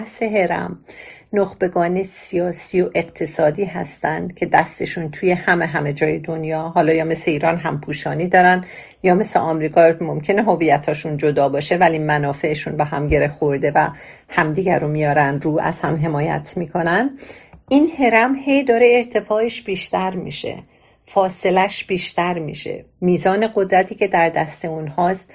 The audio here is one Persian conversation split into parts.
بحث هرم نخبگان سیاسی و اقتصادی هستند که دستشون توی همه جای دنیا، حالا یا مثل ایران همپوشانی دارن یا مثل آمریکا ممکنه هویتاشون جدا باشه ولی منافعشون به هم گره خورده و همدیگر رو میارن رو، از هم حمایت میکنن. این هرم هی داره ارتفاعش بیشتر میشه، فاصلش بیشتر میشه، میزان قدرتی که در دست اونهاست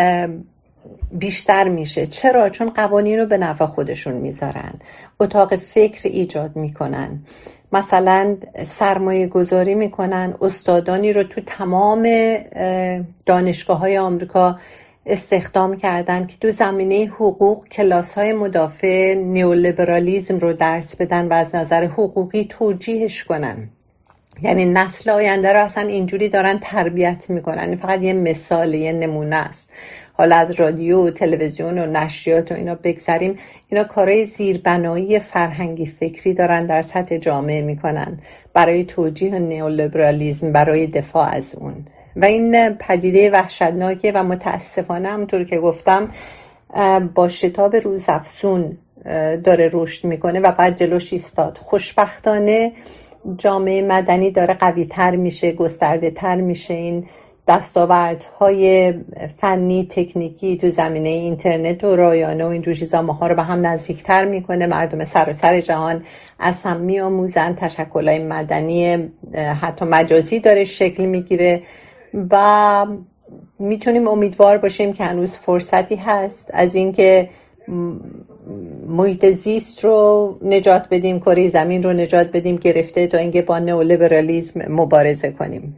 بیشتر میشه. چرا؟ چون قوانین رو به نفع خودشون میذارن، اتاق فکر ایجاد میکنن، مثلا سرمایه گذاری میکنن، استادانی رو تو تمام دانشگاه های آمریکا استخدام کردن که تو زمینه حقوق کلاس های مدافع نیولیبرالیسم رو درس بدن و از نظر حقوقی توجیهش کنن. یعنی نسل آینده رو اصلا اینجوری دارن تربیت میکنن. این فقط یه مثال، یه نمونه است. حالا از رادیو و تلویزیون و نشریات و اینا بگذریم، اینا کارهای زیربنایی فرهنگی فکری دارن در سطح جامعه میکنن برای توجیه نیولیبرالیسم، برای دفاع از اون. و این پدیده وحشتناکه و متاسفانه همونطور که گفتم با شتاب روزافزون داره رشد میکنه و بعد جلوش ایستاد. خوشبختانه جامعه مدنی داره قوی تر میشه، گسترده تر میشه. این دستاوردهای فنی تکنیکی تو زمینه اینترنت و رایانه و اینجور چیزا ماها رو به هم نزدیکتر میکنه. مردم سراسر جهان از هم میآموزن، تشکل‌های مدنی حتی مجازی داره شکل میگیره و میتونیم امیدوار باشیم که هنوز فرصتی هست از اینکه محیط زیست رو نجات بدیم، کره زمین رو نجات بدیم گرفته تا اینکه با نئولیبرالیسم مبارزه کنیم.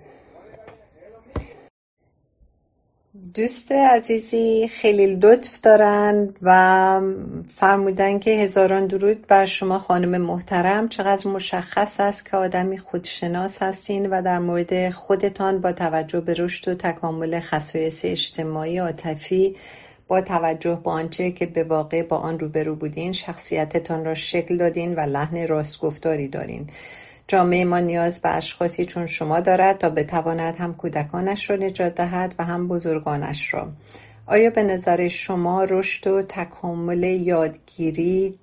دوست عزیزی خیلی لطف دارن و فرمودن که هزاران درود بر شما خانم محترم. چقدر مشخص است که آدمی خودشناس هستین و در مورد خودتان با توجه به رشد و تکامل خصایص اجتماعی عاطفی، با توجه به آنچه که به واقع با آن روبرو بودین، شخصیتتان را شکل دادین و لحن راستگفتاری دارین. جامعه ما نیاز به اشخاصی چون شما دارد تا بتواند هم کودکانش را نجات دهد و هم بزرگانش را. آیا به نظر شما رشد و تکامل یادگیری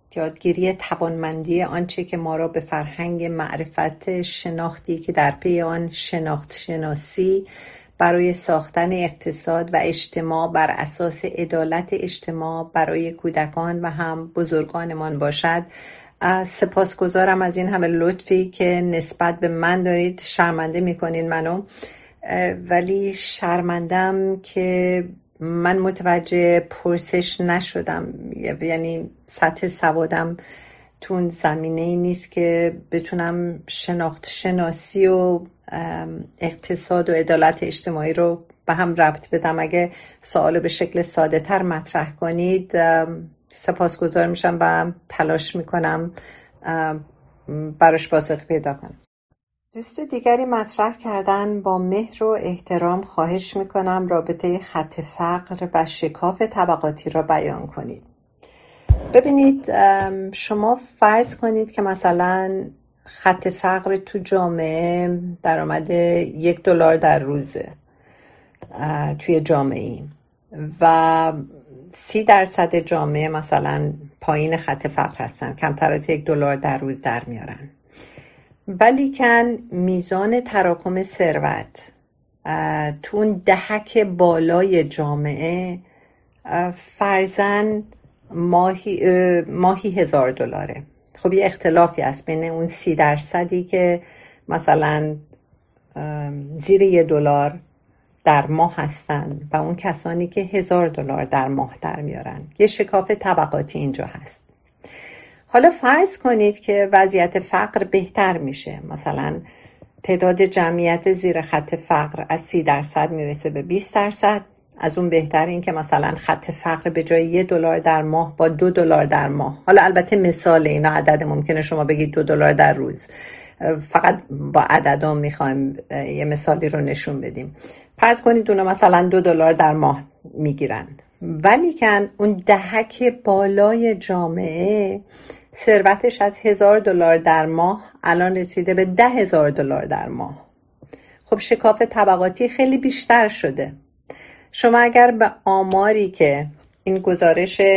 توانمندی آنچه که ما را به فرهنگ معرفت شناختی که در پی آن شناخت شناسی برای ساختن اقتصاد و اجتماع بر اساس عدالت اجتماع برای کودکان و هم بزرگانمان باشد؟ سپاسگزارم از این همه لطفی که نسبت به من دارید. شرمنده میکنین منو، ولی شرمندم که من متوجه پرسش نشدم. یعنی سطح سوادم تو اون زمینه ای نیست که بتونم شناخت شناسی و اقتصاد و عدالت اجتماعی رو به هم ربط بدم. اگه سوالو به شکل ساده تر مطرح کنید سپاسگزار میشم و تلاش میکنم براش پاسخ پیدا کنم. دوست دیگری مطرح کردن با مهر و احترام خواهش میکنم رابطه خط فقر و شکاف طبقاتی را بیان کنید. ببینید، شما فرض کنید که مثلا خط فقر تو جامعه درآمد $1 در روزه توی جامعه و 30% جامعه مثلا پایین خط فقر هستن، کمتر از $1 در روز در میارن. ولیکن میزان تراکم ثروت تو اون دهک بالای جامعه فرضاً ماهی $1000. خب یه اختلافی هست بین اون 30% که مثلا زیر $1 در ماه هستن و اون کسانی که $1000 در ماه در میارن. یه شکاف طبقاتی اینجا هست. حالا فرض کنید که وضعیت فقر بهتر میشه، مثلا تعداد جمعیت زیر خط فقر از 30% میرسه به 20%. از اون بهتر این که مثلا خط فقر به جای $1 در ماه با $2 در ماه، حالا البته مثال، اینا عدد ممکنه شما بگید $2 در روز، فقط با عددا میخوایم یه مثالی رو نشون بدیم. فرض کنید اونا مثلا $2 در ماه میگیرن، ولی کن اون دهک بالای جامعه ثروتش از $1000 در ماه الان رسیده به $10,000 در ماه. خب شکاف طبقاتی خیلی بیشتر شده. شما اگر به آماری که این گزارش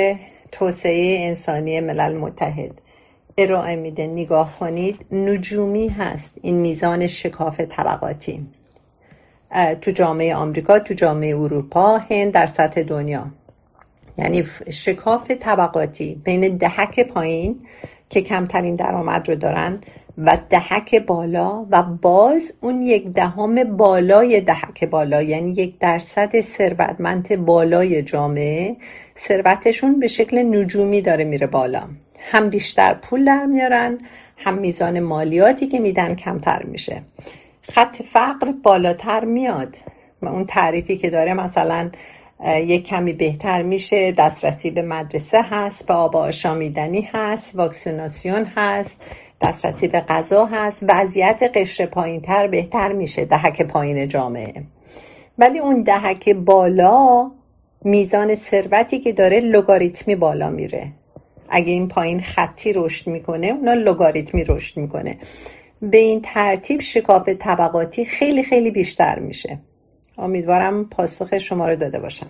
توسعه انسانی ملل متحد ارائه میده نگاه کنید، نجومی هست این میزان شکاف طبقاتی تو جامعه آمریکا، تو جامعه اروپا، هند، در سطح دنیا. یعنی شکاف طبقاتی بین دهک پایین که کمترین درآمد رو دارن و دهک بالا و باز اون 1/10 بالای دهک بالا، یعنی 1% ثروتمند بالای جامعه ثروتشون به شکل نجومی داره میره بالا. هم بیشتر پول در میارن، هم میزان مالیاتی که میدن کمتر میشه. خط فقر بالاتر میاد و اون تعریفی که داره مثلا یک کمی بهتر میشه، دسترسی به مدرسه هست، به آب آشامیدنی هست، واکسیناسیون هست، دسترسی به غذا هست، وضعیت قشر پایین تر بهتر میشه، دهک پایین جامعه. ولی اون دهک بالا میزان ثروتی که داره لگاریتمی بالا میره. اگه این پایین خطی رشد میکنه، اونا لگاریتمی رشد میکنه. به این ترتیب شکاف طبقاتی خیلی خیلی بیشتر میشه. امیدوارم پاسخ شما رو داده باشم.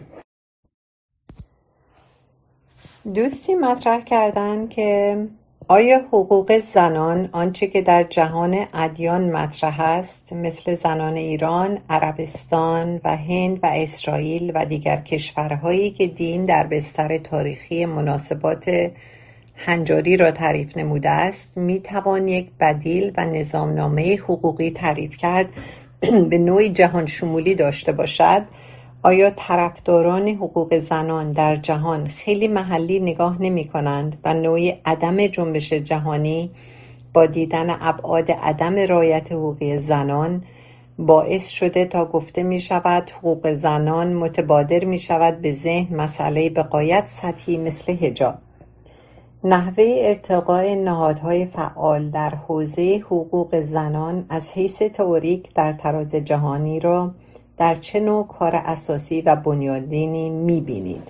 دوستی مطرح کردن که آیا حقوق زنان آنچه که در جهان ادیان مطرح است، مثل زنان ایران، عربستان و هند و اسرائیل و دیگر کشورهایی که دین در بستر تاریخی مناسبات هنجاری را تعریف نموده است، میتوان یک بدیل و نظامنامه حقوقی تعریف کرد به نوعی جهان شمولی داشته باشد؟ آیا طرفداران حقوق زنان در جهان خیلی محلی نگاه نمی کنند و نوعی عدم جنبش جهانی با دیدن ابعاد عدم رعایت حقوق زنان باعث شده تا گفته می شود حقوق زنان متبادر می شود به ذهن مسئله به غایت سطحی مثل حجاب؟ نحوه ارتقاء نهادهای فعال در حوزه حقوق زنان از حیث تئوریک در تراز جهانی را در چه نوع کار اساسی و بنیادینی می‌بینید؟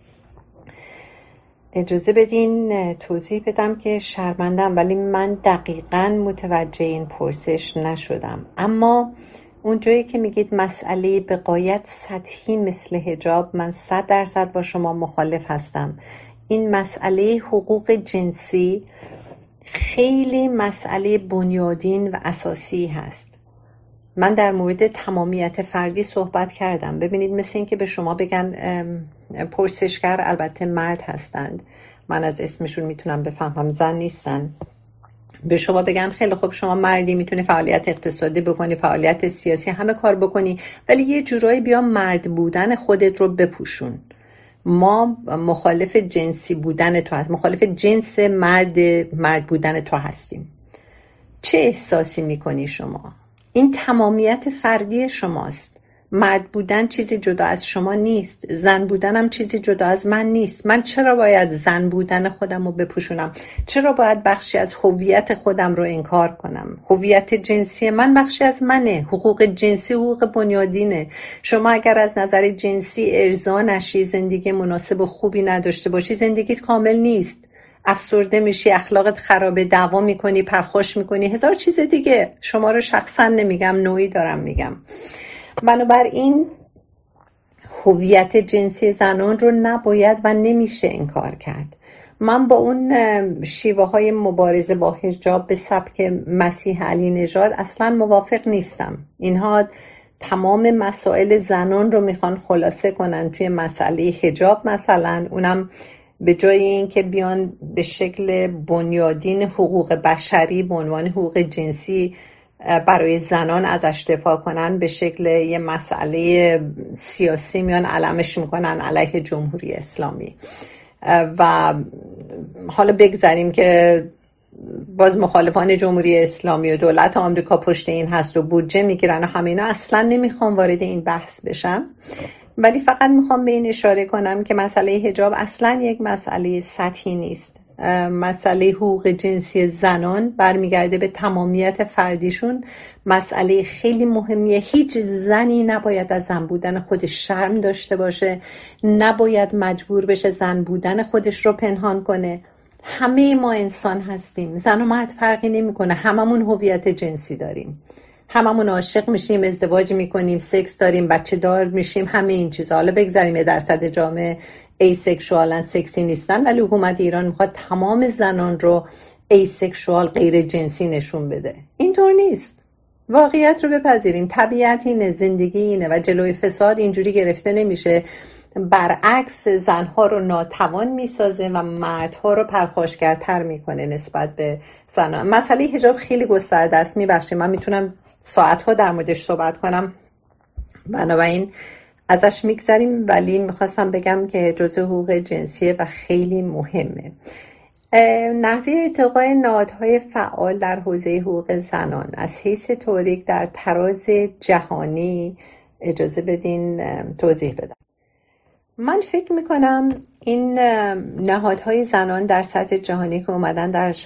اجازه بدین توضیح بدم که شرمندم، ولی من دقیقاً متوجه این پرسش نشدم. اما اون جایی که میگید مسئله به غایت سطحی مثل حجاب، من 100% با شما مخالف هستم. این مسئله حقوق جنسی خیلی مسئله بنیادین و اساسی هست. من در مورد تمامیت فردی صحبت کردم. ببینید، مثل این که به شما بگن پرسشگر البته مرد هستند، من از اسمشون میتونم بفهمم زن نیستن، به شما بگن خیلی خوب شما مردی، میتونی فعالیت اقتصادی بکنی، فعالیت سیاسی، همه کار بکنی، ولی یه جورایی بیا مرد بودن خودت رو بپوشون. ما مخالف جنسی بودن تو هست، مخالف جنس مرد بودن تو هستیم. چه احساسی میکنی شما؟ این تمامیت فردی شماست. مرد بودن چیزی جدا از شما نیست، زن بودنم چیزی جدا از من نیست. من چرا باید زن بودن خودم رو بپوشونم؟ چرا باید بخشی از هویت خودم رو انکار کنم؟ هویت جنسی من بخشی از منه. حقوق جنسی حقوق بنیادینه. شما اگر از نظر جنسی ارضا نشی، زندگی مناسب و خوبی نداشته باشی، زندگیت کامل نیست. افسرده میشی، اخلاقت خرابه، دعوا میکنی، پرخوش میکنی، هزار چیز دیگه. شما رو شخصا نمیگم، نوعی دارم میگم. بنابراین هویت جنسی زنان رو نباید و نمیشه انکار کرد. من با اون شیوه های مبارزه با حجاب به سبک مسیح علی نژاد اصلا موافق نیستم. اینها تمام مسائل زنان رو میخوان خلاصه کنن توی مسئله حجاب مثلا، اونم به جای این که بیان به شکل بنیادین حقوق بشری به عنوان حقوق جنسی برای زنان ازش دفاع کنن، به شکل یه مسئله سیاسی میان علمش میکنن علیه جمهوری اسلامی. و حالا بگذاریم که باز مخالفان جمهوری اسلامی و دولت آمریکا پشت این هست و بودجه میگیرن و همه اینا، اصلا نمیخوام وارد این بحث بشم، ولی فقط میخوام به این اشاره کنم که مسئله حجاب اصلا یک مسئله سطحی نیست. مسئله حقوق جنسی زنان برمیگرده به تمامیت فردیشون، مسئله خیلی مهمیه. هیچ زنی نباید از زن بودن خودش شرم داشته باشه، نباید مجبور بشه زن بودن خودش رو پنهان کنه. همه ما انسان هستیم، زن و مرد فرقی نمیکنه، هممون هویت جنسی داریم، هممون عاشق میشیم، ازدواج میکنیم، سکس داریم، بچه دار میشیم، همه این چیزا. حالا بگذاریم 1% جامعه ایسکشوالن، سکسی نیستن، ولی حکومت ایران میخواد تمام زنان رو ایسکشوال، غیر جنسی نشون بده. اینطور نیست. واقعیت رو بپذیریم. طبیعت اینه، زندگی اینه و جلوی فساد اینجوری گرفته نمیشه. برعکس زنها رو ناتوان میسازه و مردها رو پرخاشگرتر میکنه نسبت به زنان. مسئله حجاب خیلی گسترده است. میبخشید من میتونم ساعتها در موردش صحبت کنم، بنابراین ازش میگذریم، ولی میخواستم بگم که جزء حقوق جنسیه و خیلی مهمه. نحوه ارتقای نهادهای فعال در حوزه حقوق زنان از حیث توریک در تراز جهانی اجازه بدین توضیح بدم. من فکر میکنم این نهادهای زنان در سطح جهانی که اومدن در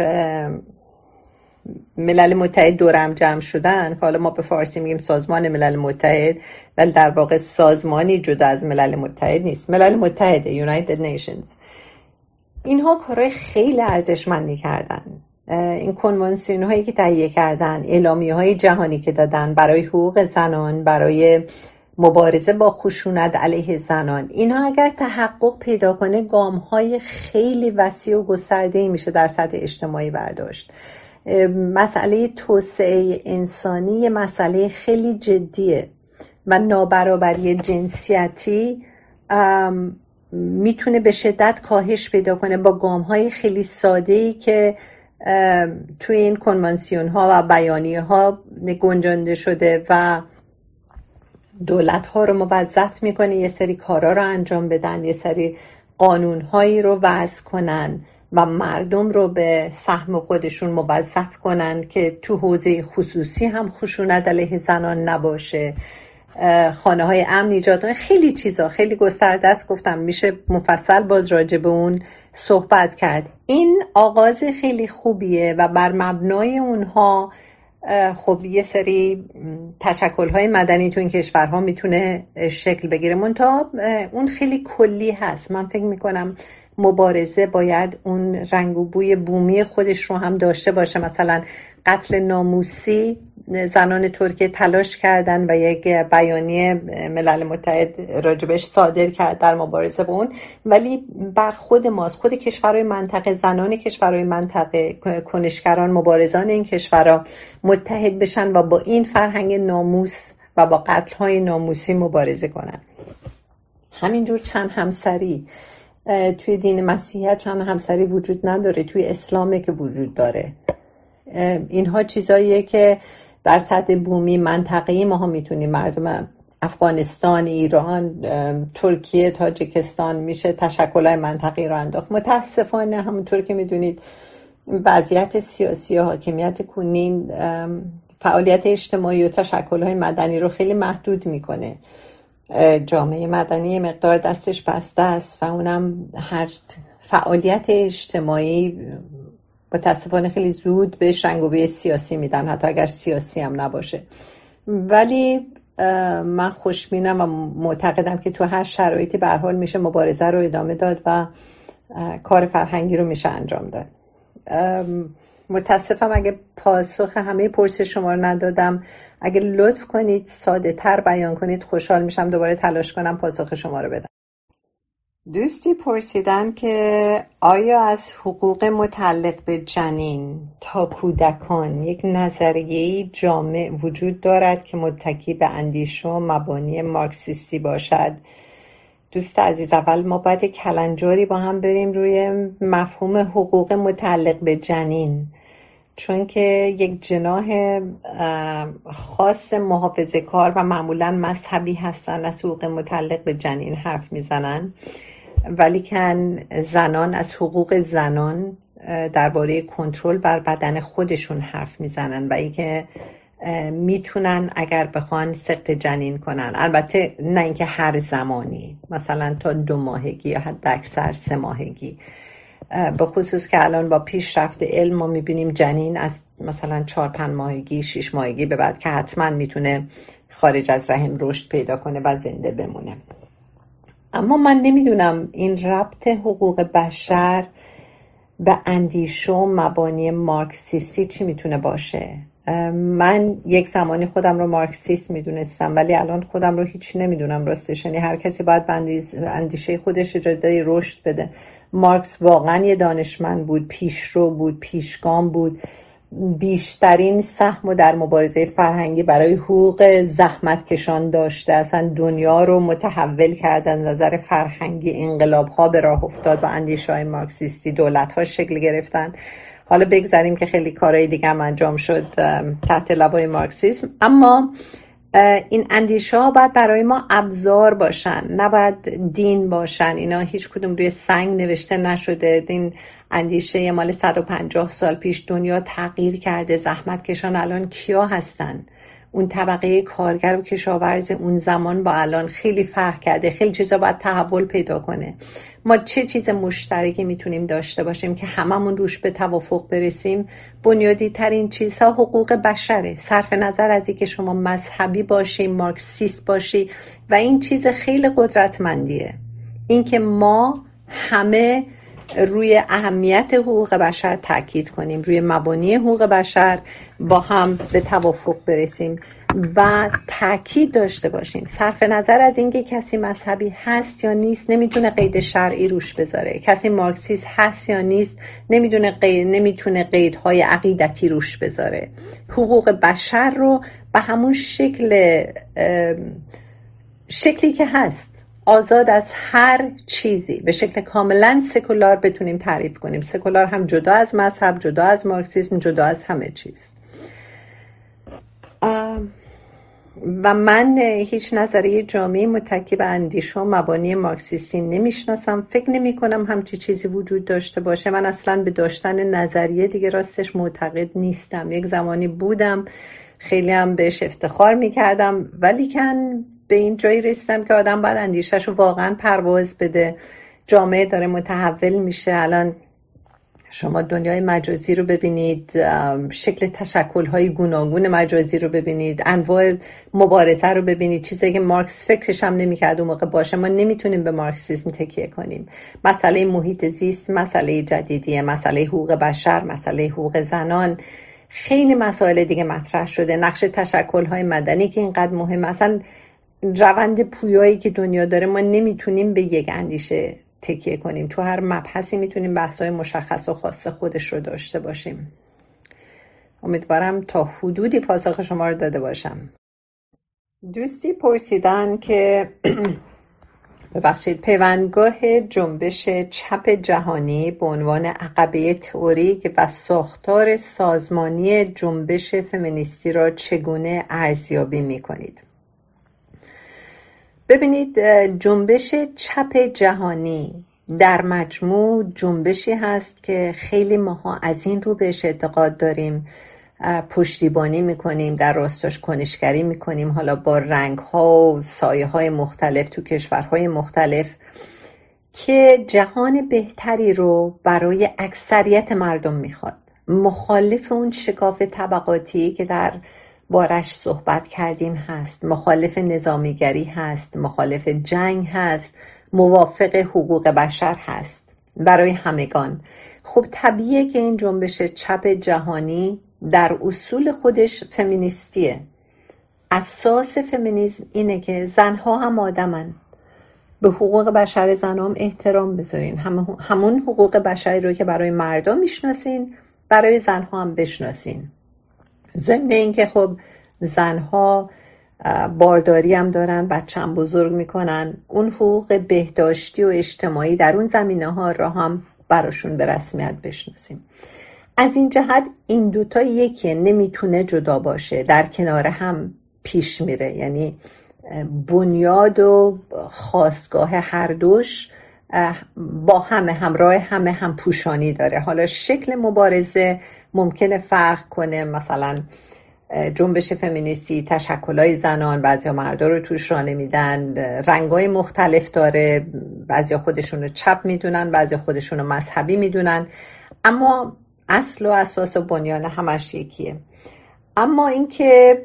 ملل متحد دورم جمع شدن، که حالا ما به فارسی میگیم سازمان ملل متحد، ولی در واقع سازمانی جدا از ملل متحد نیست. ملل متحد، United Nations، اینها کارهای خیلی ارزشمندی کردن. این کنوانسیون هایی که تهیه کردن، اعلامیه های جهانی که دادن برای حقوق زنان، برای مبارزه با خشونت علیه زنان، اینها اگر تحقق پیدا کنه گام های خیلی وسیع و گسترده‌ای میشه در سطح اجتماعی برداشت. مسئله توسعه انسانی یه مسئله خیلی جدیه و نابرابری جنسیتی میتونه به شدت کاهش پیدا کنه با گام‌های خیلی ساده‌ای که توی این کنوانسیون ها و بیانیه ها گنجانده شده و دولت ها رو موظف میکنه یه سری کارا رو انجام بدن، یه سری قانون هایی رو وضع کنن و مردم رو به سهم خودشون موظف کنن که تو حوزه خصوصی هم خشونت علیه زنان نباشه، خانه های امن ایجاد کنه. خیلی چیزا خیلی گسترده است، گفتم میشه مفصل باز راجع به اون صحبت کرد. این آغاز خیلی خوبیه و بر مبنای اونها خب یه سری تشکل‌های مدنی تو این کشورها میتونه شکل بگیره. منتها اون خیلی کلی هست. من فکر میکنم مبارزه باید اون رنگ و بوی بومی خودش رو هم داشته باشه. مثلا قتل ناموسی، زنان ترکیه تلاش کردن و یک بیانیه ملل متحد راجبش صادر کرد در مبارزه با اون، ولی بر خود ماست، خود کشورهای منطقه، زنان کشورهای منطقه، کنشگران، مبارزان این کشورها متحد بشن و با این فرهنگ ناموس و با قتل‌های ناموسی مبارزه کنن. همینجور چند همسری توی دین مسیحیت چند همسری وجود نداره، توی اسلامه که وجود داره. اینها چیزاییه که در سطح بومی منطقه‌ای ما هم میتونیم مردم افغانستان، ایران، ترکیه، تاجیکستان میشه تشکل‌های منطقه‌ای رو انداخت. متاسفانه همونطور که میدونید وضعیت سیاسی و حاکمیت کنین فعالیت اجتماعی و تشکل‌های مدنی رو خیلی محدود میکنه. جامعه مدنی مقدار دستش بسته است و اونم هر فعالیت اجتماعی متاسفانه خیلی زود بهش رنگ و بوی سیاسی میدن، حتی اگر سیاسی هم نباشه. ولی من خوشبینم و معتقدم که تو هر شرایطی به هر حال میشه مبارزه رو ادامه داد و کار فرهنگی رو میشه انجام داد. متاسفم اگه پاسخ همه پرسش شما رو ندادم. اگه لطف کنید ساده تر بیان کنید خوشحال میشم دوباره تلاش کنم پاسخ شما رو بدم. دوستی پرسیدن که آیا از حقوق متعلق به جنین تا کودکان یک نظریه‌ای جامع وجود دارد که متکی به اندیشه و مبانی مارکسیستی باشد؟ دوست عزیز، اول ما باید کلنجاری با هم بریم روی مفهوم حقوق متعلق به جنین، چون که یک جناح خاص محافظه کار و معمولا مذهبی هستن از حقوق متعلق به جنین حرف میزنن، ولی که زنان از حقوق زنان درباره کنترل بر بدن خودشون حرف میزنن و اینکه میتونن اگر بخوان سقط جنین کنن. البته نه اینکه هر زمانی، مثلا تا 2 ماهگی یا حد اکثر 3 ماهگی، به خصوص که الان با پیشرفت علم ما میبینیم جنین از مثلا 4-5 ماهگی 6 ماهگی به بعد که حتما میتونه خارج از رحم رشد پیدا کنه و زنده بمونه. اما من نمیدونم این ربط حقوق بشر به اندیشه و مبانی مارکسیستی چی میتونه باشه. من یک زمانی خودم رو مارکسیست میدونستم، ولی الان خودم رو هیچی نمیدونم راستش. یعنی هر کسی باید به اندیشه خودش اجازه رشد بده. مارکس واقعا یه دانشمند بود، پیشرو بود، پیشگام بود. بیشترین سهم در مبارزه فرهنگی برای حقوق زحمت کشان داشته. اصلا دنیا رو متحول کرد از نظر فرهنگی. انقلاب ها به راه افتاد با اندیشه های مارکسیستی، دولت ها شکل گرفتن. حالا بگذاریم که خیلی کارهای دیگه هم انجام شد تحت لوای مارکسیسم، اما این اندیشه ها باید برای ما ابزار باشن، نباید دین باشن. اینا هیچ کدوم روی سنگ نوشته نشده. این اندیشه مال 150 سال پیش. دنیا تغییر کرده. زحمت کشان الان کیا هستن؟ اون طبقه کارگر و کشاورز اون زمان با الان خیلی فرق کرده. خیلی چیزا باید تحول پیدا کنه. ما چه چیز مشترکی میتونیم داشته باشیم که هممون روش به توافق برسیم؟ بنیادی ترین چیزها حقوق بشره. صرف نظر از اینکه شما مذهبی باشی، مارکسیست باشی، و این چیز خیلی قدرتمندیه، اینکه ما همه روی اهمیت حقوق بشر تاکید کنیم، روی مبانی حقوق بشر با هم به توافق برسیم و تاکید داشته باشیم. صرف نظر از اینکه کسی مذهبی هست یا نیست نمیتونه قید شرعی روش بذاره. کسی مارکسیست هست یا نیست نمیتونه قیدهای عقیدتی روش بذاره. حقوق بشر رو به همون شکلی که هست، آزاد از هر چیزی، به شکل کاملا سکولار بتونیم تعریف کنیم. سکولار هم جدا از مذهب، جدا از مارکسیسم، جدا از همه چیز. و من هیچ نظریه جامعی متکی به اندیشه و مبانی مارکسیستی نمیشناسم. فکر نمی کنم همچی چیزی وجود داشته باشه. من اصلا به داشتن نظریه دیگه راستش معتقد نیستم. یک زمانی بودم، خیلی هم بهش افتخار میکردم، ولی کن به این جایی رسیدم که آدم باید اندیشه‌شو واقعا پرواز بده. جامعه داره متحول میشه. الان شما دنیای مجازی رو ببینید، شکل تشکل‌های گوناگون مجازی رو ببینید، انواع مبارزه رو ببینید، چیزی که مارکس فکرش هم نمی‌کرد اون موقع باشه. ما نمیتونیم به مارکسیسم تکیه کنیم. مسئله محیط زیست مسئله جدیدیه، مسئله حقوق بشر، مسئله حقوق زنان، خیلی مسائل دیگه مطرح شده. نقش تشکل‌های مدنی که اینقدر مهمه. اصلا روند پویایی که دنیا داره، ما نمیتونیم به یک اندیشه تکیه کنیم. تو هر مبحثی میتونیم بحث‌های مشخص و خاص خودش رو داشته باشیم. امیدوارم تا حدودی پاسخ شما رو داده باشم. دوستی پرسیدن که پیوندگاه جنبش چپ جهانی به عنوان عقبه تئوریک و ساختار سازمانی جنبش فمینیستی را چگونه ارزیابی می‌کنید؟ ببینید، جنبش چپ جهانی در مجموع جنبشی هست که خیلی ماها از این رو بهش اعتقاد داریم، پشتیبانی میکنیم، در راستاش کنشگری میکنیم، حالا با رنگ‌ها و سایه‌های مختلف تو کشورهای مختلف، که جهان بهتری رو برای اکثریت مردم میخواد. مخالف اون شکاف طبقاتی که در بارش صحبت کردیم هست، مخالف نظامیگری هست، مخالف جنگ هست، موافق حقوق بشر هست برای همگان. خب طبیعیه که این جنبش چپ جهانی در اصول خودش فمینیستیه. اساس فمینیسم اینه که زنها هم آدمن، به حقوق بشر زنام احترام بذارین. همون حقوق بشری رو که برای مردم میشناسین برای زنها هم بشناسین. ضمن این که خب زنها بارداری هم دارن، بچه هم بزرگ میکنن، اون حقوق بهداشتی و اجتماعی در اون زمینه ها را هم براشون به رسمیت بشناسیم. از این جهت این دوتا یکیه، نمیتونه جدا باشه، در کنار هم پیش میره. یعنی بنیاد و خاستگاه هر دوش با همراه هم پوشانی داره. حالا شکل مبارزه ممکنه فرق کنه. مثلا جنبش فمینیستی تشکل‌های زنان، بعضیا مردا رو توش راه نمیدن، رنگ‌های مختلف داره، بعضیا خودشون رو چپ میدونن، بعضیا خودشون رو مذهبی میدونن، اما اصل و اساس و بنیان همش یکیه. اما اینکه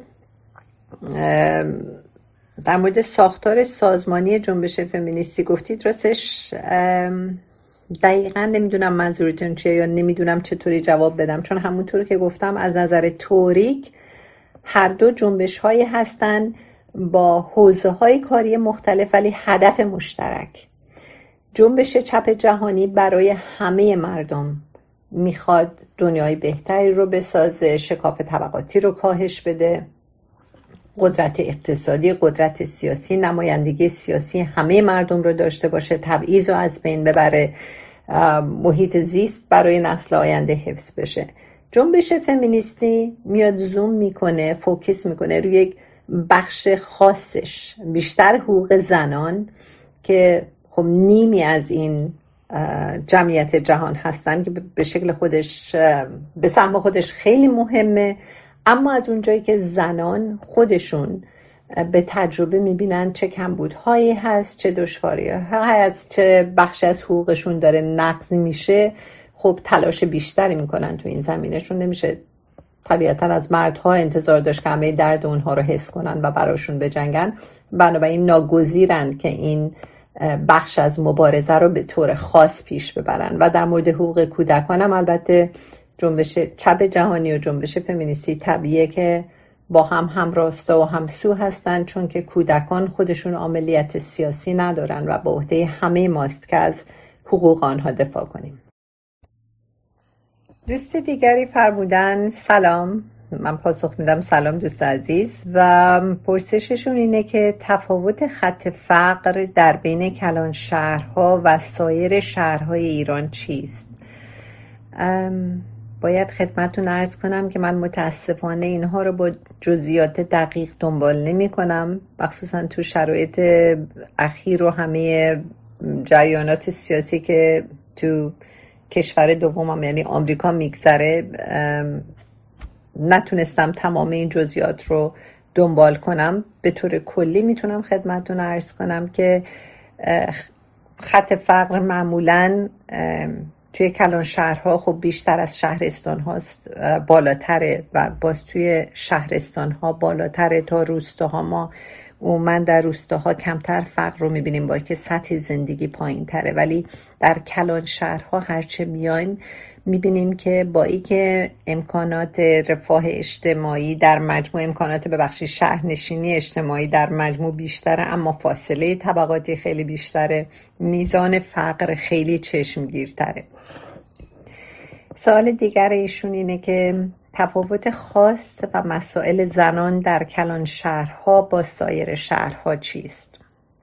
در مورد ساختار سازمانی جنبش فمینیستی گفتید، راستش دقیقا نمیدونم منظورتون چیه یا نمیدونم چطوری جواب بدم، چون همونطور که گفتم از نظر توریک هر دو جنبش هایی هستن با حوزه های کاری مختلف ولی هدف مشترک. جنبش چپ جهانی برای همه مردم میخواد دنیای بهتری رو بسازه، شکاف طبقاتی رو کاهش بده، قدرت اقتصادی، قدرت سیاسی، نمایندگی سیاسی همه مردم رو داشته باشه، تبعیض رو از بین ببره، محیط زیست برای نسل آینده حفظ بشه. جنبش فمینیستی میاد زوم میکنه، فوکس میکنه روی یک بخش خاصش، بیشتر حقوق زنان که خب نیمی از این جمعیت جهان هستن که به شکل خودش، به سهم خودش خیلی مهمه، اما از اونجایی که زنان خودشون به تجربه میبینن چه کمبودهایی هست، چه دشواری‌هایی هست، چه بخشی از حقوقشون داره نقض میشه، خب تلاش بیشتری میکنن تو این زمینه، چون نمیشه طبیعتا از مردها انتظار داشت که همه درد اونها رو حس کنن و براشون بجنگن. بنابراین ناگزیرن که این بخش از مبارزه رو به طور خاص پیش ببرن. و در مورد حقوق کودکان هم البته جنبش چپ جهانی و جنبش فمینیستی طبیعیه که با هم همراستا و همسو هستن، چون که کودکان خودشون عملیات سیاسی ندارن و به عهده همه ماست که از حقوق آنها دفاع کنیم. دوست دیگری فرمودن سلام، من پاسخ میدم سلام دوست عزیز، و پرسششون اینه که تفاوت خط فقر در بین کلان شهرها و سایر شهرهای ایران چیست؟ باید خدمتتون عرض کنم که من متاسفانه اینها رو با جزئیات دقیق دنبال نمی کنم، مخصوصا تو شرایط اخیر و همه جریانات سیاسی که تو کشور دومم یعنی آمریکا میگذره. نتونستم تمام این جزئیات رو دنبال کنم. به طور کلی میتونم خدمتتون عرض کنم که خط فقر معمولاً توی کلان شهرها خب بیشتر از شهرستان هاست، بالاتره و باز توی شهرستان ها بالاتره تا روستاها. ما من در روستاها کمتر فقر رو میبینیم با که سطح زندگی پایین تره، ولی در کلان شهرها هرچه میایم میبینیم که با ای که امکانات رفاه اجتماعی در مجموع، امکانات ببخشید شهرنشینی اجتماعی در مجموع بیشتره، اما فاصله طبقاتی خیلی بیشتره، میزان فقر خیلی چشمگیرتره. سوال دیگر ایشون اینه که تفاوت خاص و مسائل زنان در کلان شهرها با سایر شهرها چیست؟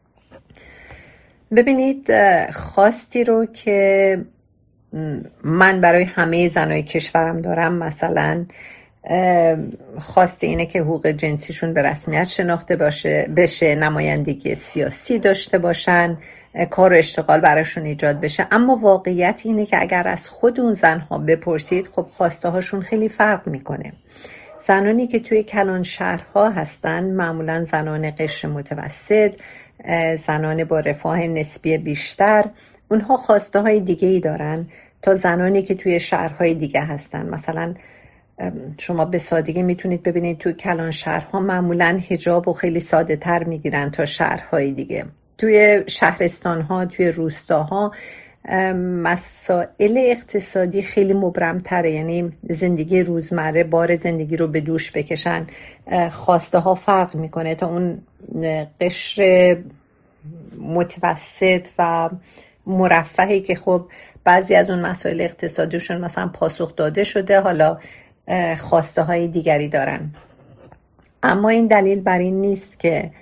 ببینید، خواستی رو که من برای همه زنای کشورم دارم، مثلا خواسته اینه که حقوق جنسیشون به رسمیت شناخته بشه، نمایندگی سیاسی داشته باشن، کار و اشتغال براشون ایجاد بشه. اما واقعیت اینه که اگر از خود اون زنها بپرسید، خب خواسته هاشون خیلی فرق میکنه. زنانی که توی کلان شهرها هستن معمولا زنان قشر متوسط، زنان با رفاه نسبی بیشتر، اونها خواسته های دیگه ای دارن تا زنانی که توی شهرهای دیگه هستن. مثلا شما به سادگی میتونید ببینید توی کلان شهرها معمولا حجاب و خیلی ساده تر میگیرن تا شهرهای دیگه. توی شهرستانها، توی روستاها مسائل اقتصادی خیلی مبرمتره، یعنی زندگی روزمره بار زندگی رو به دوش بکشن. خواسته ها فرق میکنه تا اون قشر متوسط و مرفهی که خب بعضی از اون مسائل اقتصادیشون مثلا پاسخ داده شده، حالا خواسته های دیگری دارن. اما این دلیل بر این نیست که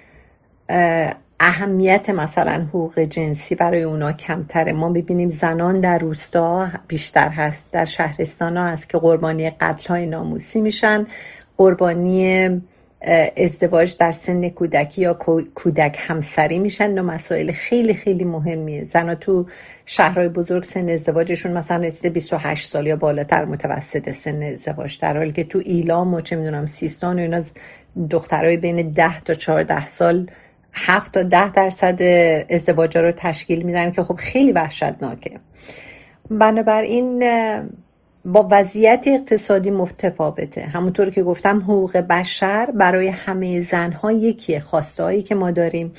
اهمیت مثلا حقوق جنسی برای اونا کمتره. ما ببینیم زنان در روستا بیشتر هست، در شهرستان ها هست که قربانی قتل های ناموسی میشن، قربانی ازدواج در سن کودکی یا کودک همسری میشن و مسائل خیلی خیلی مهمیه. زنها تو شهرهای بزرگ سن ازدواجشون مثلا رسیده 28 سال یا بالاتر متوسط سن ازدواج، در حالی که تو ایلام و چه میدونم سیستان و اینا دخترای بین 10 تا 14 سال 7 تا 10% ازدواجا رو تشکیل میدن که خب خیلی وحشتناکه. بنابراین با وضعیت اقتصادی متفاوته. همونطور که گفتم حقوق بشر برای همه زنها یکیه. خواستهایی که ما داریم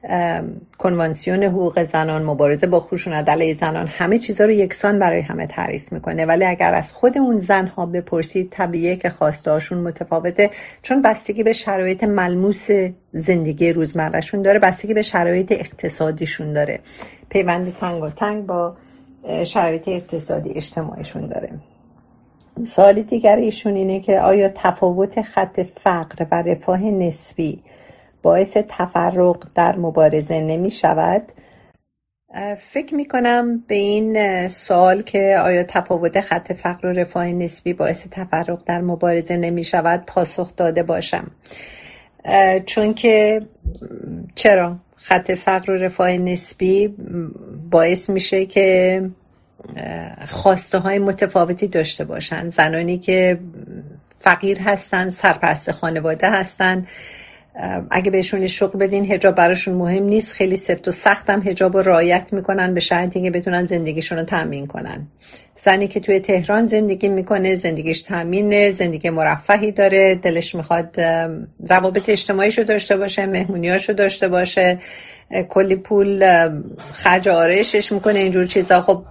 کنوانسیون حقوق زنان، مبارزه با خشونت علیه زنان، همه چیزا رو یکسان برای همه تعریف میکنه. ولی اگر از خود اون زنها بپرسید، طبیعیه که خواستهاشون متفاوته، چون بستگی به شرایط ملموس زندگی روزمرهشون داره، بستگی به شرایط اقتصادیشون داره، پیوند تنگ با شرایط اقتصادی اجتماعیشون داره. سوال دیگر ایشون اینه که آیا تفاوت خط فقر و رفاه نسبی باعث تفرق در مبارزه نمی شود؟ فکر می کنم به این سوال که آیا تفاوت خط فقر و رفاه نسبی باعث تفرق در مبارزه نمی شود پاسخ داده باشم. چون که چرا؟ خط فقر و رفاه نسبی باعث میشه که خواسته های متفاوتی داشته باشن. زنانی که فقیر هستن، سرپرست خانواده هستن، اگه بهشون شغل بدین حجاب براشون مهم نیست، خیلی سفت و سخت هم حجاب رو رعایت میکنن به شرطی که بتونن زندگیشون رو تامین کنن. زنی که توی تهران زندگی میکنه، زندگیش تامینه، زندگی مرفهی داره، دلش میخواد روابط اجتماعیشو داشته باشه، مهمونیاشو داشته باشه، کلی پول خرج آرایشش میکنه، اینجور چیزا، خب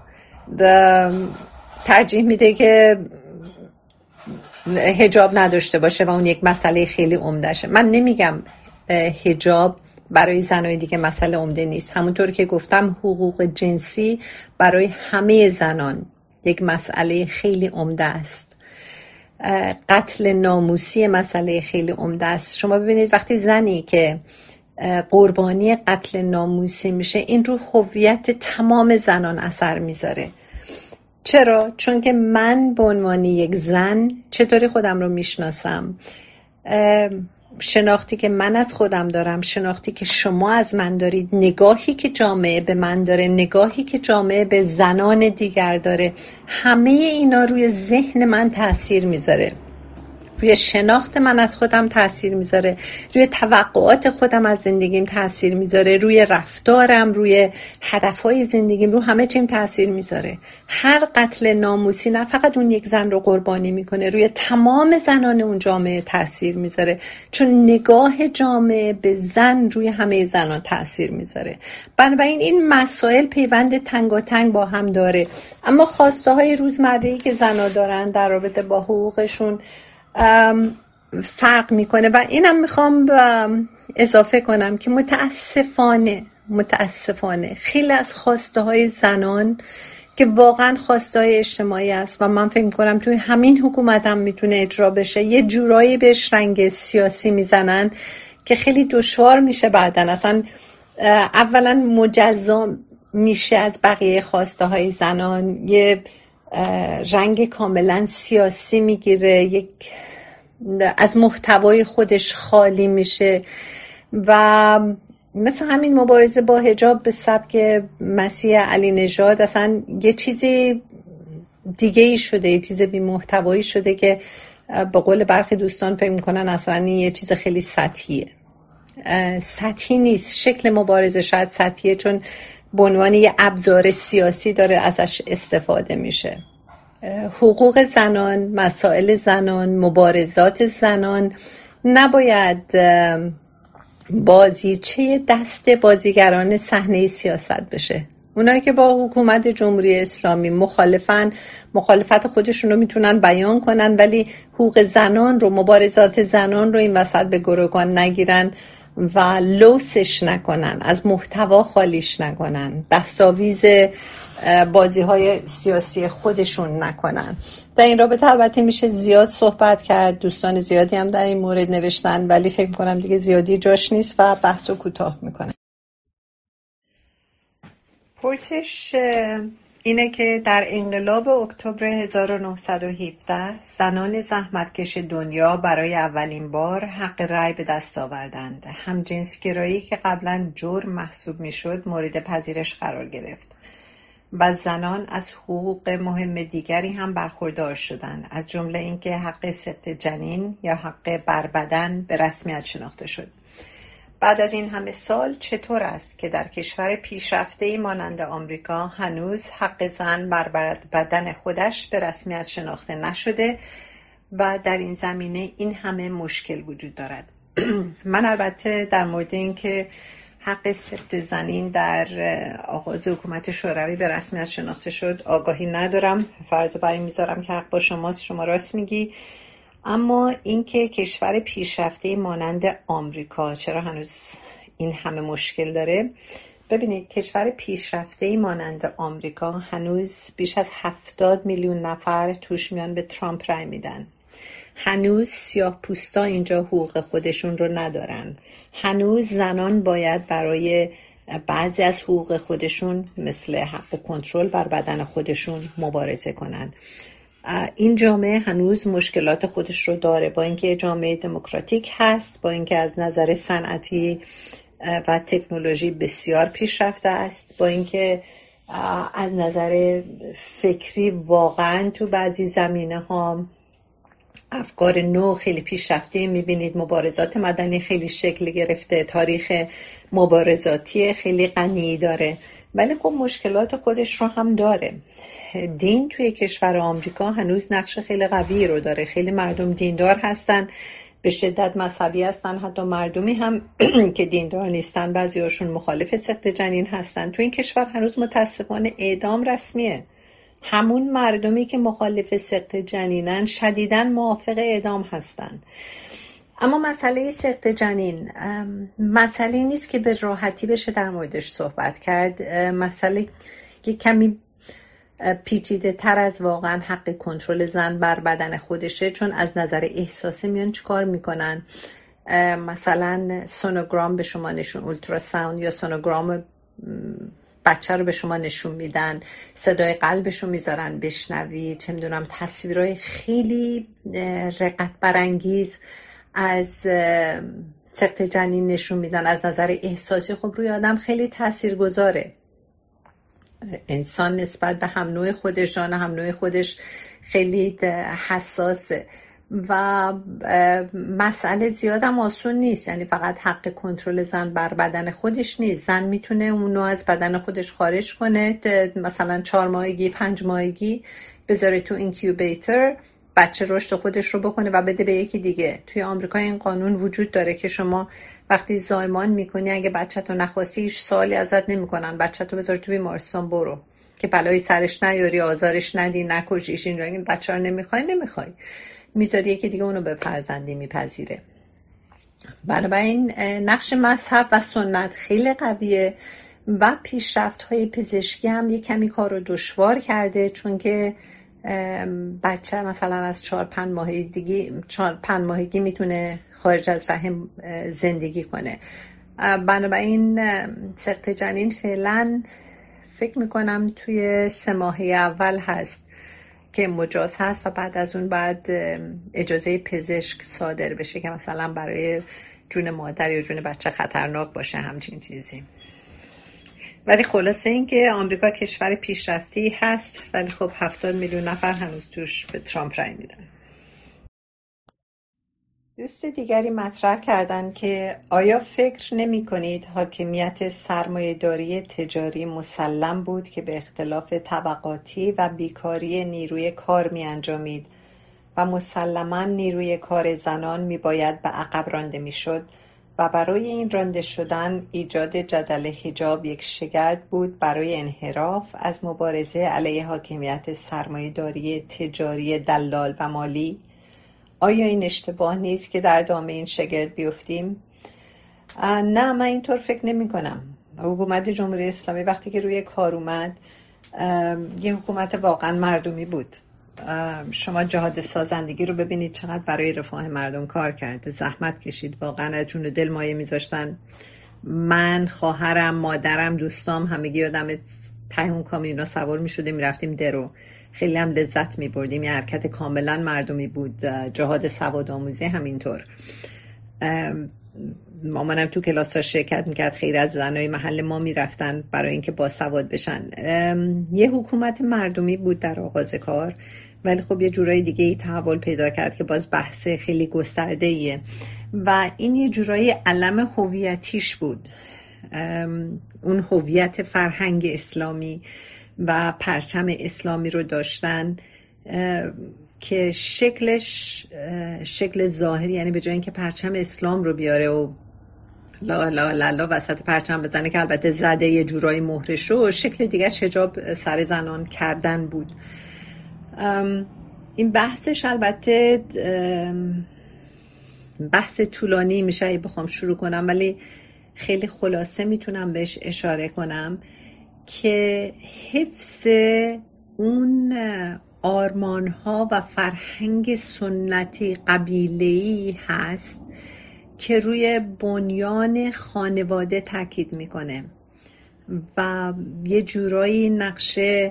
ترجیح میده که حجاب نداشته باشه و اون یک مسئله خیلی عمدهشه. من نمیگم حجاب برای زنای دیگه مسئله عمده نیست. همونطور که گفتم حقوق جنسی برای همه زنان یک مسئله خیلی عمده است. قتل ناموسی مسئله خیلی عمده است. شما ببینید وقتی زنی که قربانی قتل ناموسی میشه، این رو هویت تمام زنان اثر میذاره. چرا؟ چون که من به عنوان یک زن چطوری خودم رو میشناسم، شناختی که من از خودم دارم، شناختی که شما از من دارید، نگاهی که جامعه به من داره، نگاهی که جامعه به زنان دیگر داره، همه اینا روی ذهن من تأثیر میذاره، روی شناخت من از خودم تأثیر میذاره، روی توقعات خودم از زندگیم تأثیر میذاره، روی رفتارم، روی هدفهای زندگیم، رو همه چیم تأثیر میذاره. هر قتل ناموسی نه فقط اون یک زن رو قربانی میکنه، روی تمام زنان اون جامعه تأثیر میذاره، چون نگاه جامعه به زن روی همه زنان تأثیر میذاره. بنابراین این مسائل پیوند تنگاتنگ با هم داره. اما خواسته های روزمره‌ای که زن‌ها دارن در رابطه با حقوقشون فرق میکنه. و اینم میخوام اضافه کنم که متاسفانه خیلی از خواسته های زنان که واقعا خواسته های اجتماعی است و من فکر میکنم توی همین حکومت هم میتونه اجرا بشه، یه جورایی بهش رنگ سیاسی میزنن که خیلی دشوار میشه بعدن اصلا اولا مجزا میشه از بقیه خواسته های زنان، یه رنگ کاملا سیاسی میگیره، یک از محتوای خودش خالی میشه. و مثل همین مبارزه با حجاب به سبک مسیح علی نژاد اصلا یه چیزی دیگه ای شده، یه چیز بی محتوایی شده که به قول برخی دوستان فکر میکنن اصلا این یه چیز خیلی سطحیه. سطحی نیست. شکل مبارزه شاید سطحیه چون به عنوان یه ابزار سیاسی داره ازش استفاده میشه. حقوق زنان، مسائل زنان، مبارزات زنان نباید بازیچه دست بازیگران صحنه سیاست بشه. اونایی که با حکومت جمهوری اسلامی مخالفت خودشون رو میتونن بیان کنن، ولی حقوق زنان رو، مبارزات زنان رو این وسط به گروگان نگیرن و لوسش نکنن، از محتوا خالیش نکنن، دستاویز بازی های سیاسی خودشون نکنن. در این رابطه البته میشه زیاد صحبت کرد، دوستان زیادی هم در این مورد نوشتن، ولی فکر میکنم دیگه زیادی جاش نیست و بحثو کوتاه میکنم. پرسش اینه که در انقلاب اکتبر 1917 زنان زحمتکش دنیا برای اولین بار حق رأی به دست آوردند. همجنسگرایی که قبلا جرم محسوب میشد مورد پذیرش قرار گرفت و زنان از حقوق مهم دیگری هم برخوردار شدند، از جمله اینکه حق سفت جنین یا حق بربدن به رسمیت شناخته شد. بعد از این همه سال چطور است که در کشور پیشرفته‌ای مانند آمریکا هنوز حق زن بر بدن خودش به رسمیت شناخته نشده و در این زمینه این همه مشکل وجود دارد؟ من البته در مورد این که حق سبت زنین در آغاز حکومت شوروی به رسمیت شناخته شد آگاهی ندارم، فرض بر این میذارم که حق با شماست، شما راست میگی. اما اینکه کشور پیشرفته مانند آمریکا چرا هنوز این همه مشکل داره، ببینید کشور پیشرفته مانند آمریکا هنوز بیش از 70 میلیون نفر توش میان به ترامپ رای میدن. هنوز سیاه پوستا اینجا حقوق خودشون رو ندارن. هنوز زنان باید برای بعضی از حقوق خودشون مثل حق کنترل بر بدن خودشون مبارزه کنن. این جامعه هنوز مشکلات خودش رو داره، با اینکه جامعه دموکراتیک هست، با اینکه از نظر صنعتی و تکنولوژی بسیار پیشرفته است، با اینکه از نظر فکری واقعا تو بعضی زمینه ها افکار نو خیلی پیشرفته میبینید، مبارزات مدنی خیلی شکل گرفته، تاریخ مبارزاتی خیلی غنی داره، ولی خب مشکلات خودش رو هم داره. دین توی کشور آمریکا هنوز نقش خیلی قوی رو داره. خیلی مردم دیندار هستن، به شدت مذهبی هستن، حتی مردمی هم که دیندار نیستن بعضی هاشون مخالف سقط جنین هستن. تو این کشور هنوز متاسفانه اعدام رسمیه. همون مردمی که مخالف سقط جنینن شدیداً موافق اعدام هستن. اما مسئله سقط جنین مسئله نیست که به راحتی بشه در موردش صحبت کرد. مسئله که کمی پیچیده تر از واقعا حق کنترل زن بر بدن خودشه، چون از نظر احساسی میان چیکار میکنن. مثلا سونوگرام به شما نشون، اولتراساوند یا سونوگرام بچه رو به شما نشون میدن، صدای قلبشو میذارن بشنوی، چه میدونم تصویرهای خیلی رقت برانگیز از سقط جنین نشون میدن. از نظر احساسی خب روی آدم خیلی تاثیرگذاره. انسان نسبت به هم نوع خودش، جان هم نوع خودش خیلی حساسه و مسئله زیادم آسون نیست. یعنی فقط حق کنترل زن بر بدن خودش نیست. زن میتونه اونو از بدن خودش خارج کنه، مثلا 4 ماهگی 5 ماهگی بذاره تو اینکیوبیتر، بچه رشد خودش رو بکنه و بده به یکی دیگه. توی آمریکا این قانون وجود داره که شما وقتی زایمان میکنی اگه بچه‌تو نخواستی هیچ سوالی ازت نمیکنن، بچه‌تو بذار تو بیمارستان برو که بلایی سرش نیاری، آزارش ندی، نکشیش. این بچه رو نمیخوای میذاری یکی دیگه اونو به فرزندی میپذیره. بنابراین نقش مذهب و سنت خیلی قویه و پیشرفت‌های پزشکی هم یک کمی کار رو دشوار کرده، چون که بچه مثلا از 4-5 ماهگی میتونه خارج از رحم زندگی کنه. بنابراین سقط جنین فعلا فکر میکنم توی 3 ماهه اول هست که مجاز هست و بعد از اون بعد اجازه پزشک صادر بشه که مثلا برای جون مادر یا جون بچه خطرناک باشه، همچین چیزی. ولی خلاصه این که آمریکا کشور پیشرفتی هست، ولی خب 70 میلیون نفر هنوز توش به ترامپ رای میدن. دوست دیگری مطرح کردن که آیا فکر نمی کنید حاکمیت سرمایه‌داری تجاری مسلم بود که به اختلاف طبقاتی و بیکاری نیروی کار می انجامید و مسلماً نیروی کار زنان می باید به عقب رانده می شد و برای این رانده شدن ایجاد جدل حجاب یک شگرد بود برای انحراف از مبارزه علیه حاکمیت سرمایه‌داری تجاری دلال و مالی؟ آیا این اشتباه نیست که در دام این شگرد بیفتیم؟ نه، من اینطور فکر نمی کنم. حکومت جمهوری اسلامی وقتی که روی کار اومد یه حکومت واقعا مردمی بود. شما جهاد سازندگی رو ببینید چقدر برای رفاه مردم کار کرده، زحمت کشید، واقعا از جون و دل مایه میذاشتن. من، خواهرم، مادرم، دوستام همگی آدم ته اون کامیونا سوار میشدیم میرفتیم درو، خیلی هم لذت میبردیم. یه حرکت کاملا مردمی بود. جهاد سواد آموزی همینطور. مامانم تو کلاس ها شرکت میکرد، خیلی از زنای محل ما میرفتن برای اینکه با سواد بشن. یه حکومت مردمی بود در آغاز کار، ولی خب یه جورای دیگه ای تحول پیدا کرد که باز بحث خیلی گسترده ایه و این یه جورای علم هویتیش بود. اون هویت فرهنگ اسلامی و پرچم اسلامی رو داشتن که شکلش شکل ظاهری، یعنی به جای اینکه پرچم اسلام رو بیاره و لا لا لا لا وسط پرچم بزنه، که البته زده یه جورایی مهره شد. شکل دیگهش حجاب سر زنان کردن بود. این بحثش البته بحث طولانی میشه اگه بخوام شروع کنم، ولی خیلی خلاصه میتونم بهش اشاره کنم که حفظ اون آرمان‌ها و فرهنگ سنتی قبیله‌ای هست که روی بنیان خانواده تاکید میکنه و یه جورایی نقشه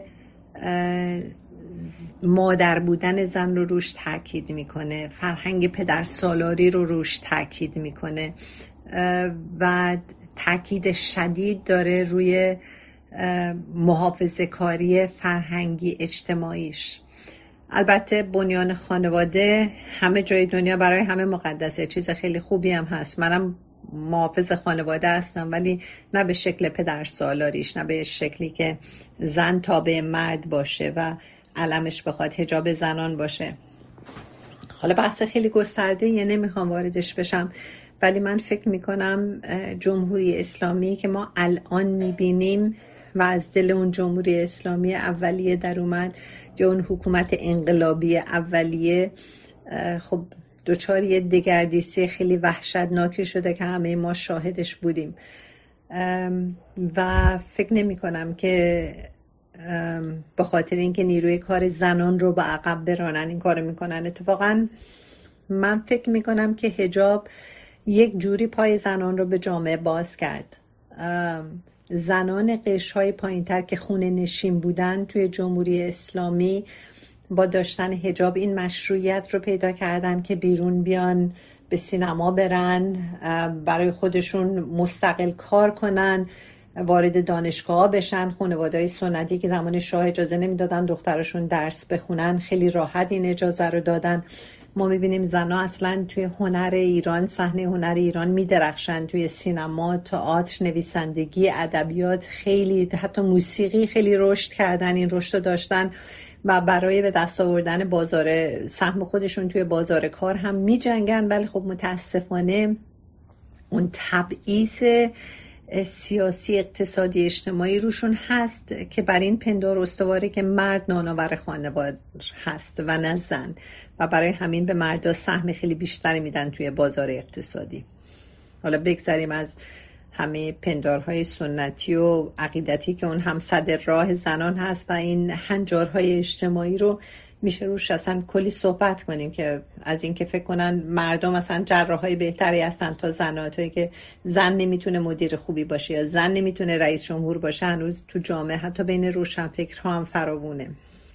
مادر بودن زن رو روش تاکید میکنه، فرهنگ پدرسالاری رو روش تاکید میکنه و تاکید شدید داره روی محافظه کاری فرهنگی اجتماعیش. البته بنیان خانواده همه جای دنیا برای همه مقدسه، چیز خیلی خوبی هم هست، منم محافظ خانواده هستم، ولی نه به شکل پدرسالاریش، نه به شکلی که زن تابع مرد باشه و علمش بخواد حجاب زنان باشه. حالا بحث خیلی گسترده یه نمیخوام واردش بشم، ولی من فکر میکنم جمهوری اسلامی که ما الان میبینیم و از دل اون جمهوری اسلامی اولیه در اومد، یا اون حکومت انقلابی اولیه، خب دوچار یه دگردیسی خیلی وحشتناکی شده که همه ما شاهدش بودیم و فکر نمی کنم که به خاطر اینکه نیروی کار زنان رو به عقب برانن این کارو میکنن. اتفاقا من فکر میکنم که حجاب یک جوری پای زنان رو به جامعه باز کرد. زنان قشرهای پایین‌تر که خونه نشین بودن توی جمهوری اسلامی با داشتن حجاب این مشروعیت رو پیدا کردن که بیرون بیان، به سینما برن، برای خودشون مستقل کار کنن، وارد دانشگاه بشن. خانواده‌های سنتی که زمان شاه اجازه نمیدادن دخترشون درس بخونن خیلی راحت این اجازه رو دادن. ما میبینیم زنها اصلا توی هنر ایران، صحنه هنر ایران میدرخشن، توی سینما، تئاتر، نویسندگی، ادبیات، خیلی حتی موسیقی خیلی رشد کردن، این رشد رو داشتن و برای به دست آوردن بازار سهم خودشون توی بازار کار هم میجنگن. ولی خب متاسفانه اون تبعیض سیاسی، اقتصادی، اجتماعی روشون هست که بر این پندار استواره که مرد نانآور خانواده هست و نه زن، و برای همین به مردا سهم خیلی بیشتری میدن توی بازار اقتصادی. حالا بگذاریم از همه پندارهای سنتی و عقیدتی که اون هم صدر راه زنان هست و این هنجارهای اجتماعی رو میشه روش اصلا کلی صحبت کنیم، که از این که فکر کنن مردم مثلا جراحای بهتری هستن تا زناتایی که زن نمیتونه مدیر خوبی باشه یا زن نمیتونه رئیس جمهور باشه، هنوز تو جامعه حتی بین روشنفکرها هم فراوونه.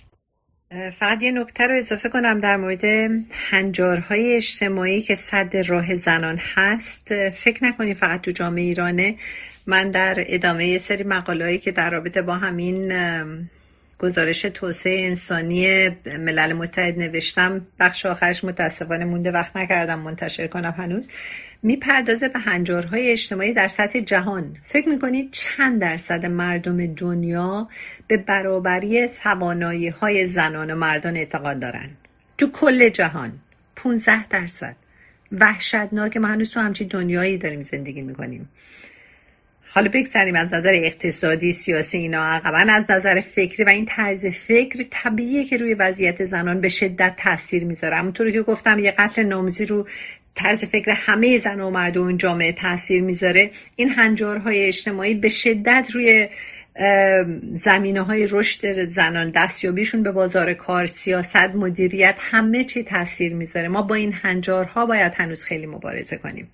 فقط یه نکته رو اضافه کنم در مورد هنجارهای اجتماعی که صد راه زنان هست. فکر نکنید فقط تو جامعه ایرانه. من در ادامه یه سری مقالهایی که در رابطه با همین گزارش توسعه انسانی ملل متحد نوشتم، بخش آخرش متاسفانه مونده، وقت نکردم منتشر کنم هنوز، میپردازه به هنجارهای اجتماعی در سطح جهان. فکر میکنید چند درصد مردم دنیا به برابری توانایی‌های زنان و مردان اعتقاد دارن؟ تو کل جهان 15%. وحشتناکه. ما هنوز تو همچین دنیایی داریم زندگی میکنیم. حالا بگذاریم از نظر اقتصادی، سیاسی اینا عقباً، از نظر فکری و این طرز فکر طبیعیه که روی وضعیت زنان به شدت تاثیر میذاره. همونطوری که گفتم یه قتل ناموزی رو طرز فکر همه زن و مرد و اون جامعه تاثیر میذاره. این هنجارهای اجتماعی به شدت روی زمینه‌های رشد زنان، دستیابیشون به بازار کار، سیاست، مدیریت، همه چی تاثیر میذاره. ما با این هنجارها باید هنوز خیلی مبارزه کنیم.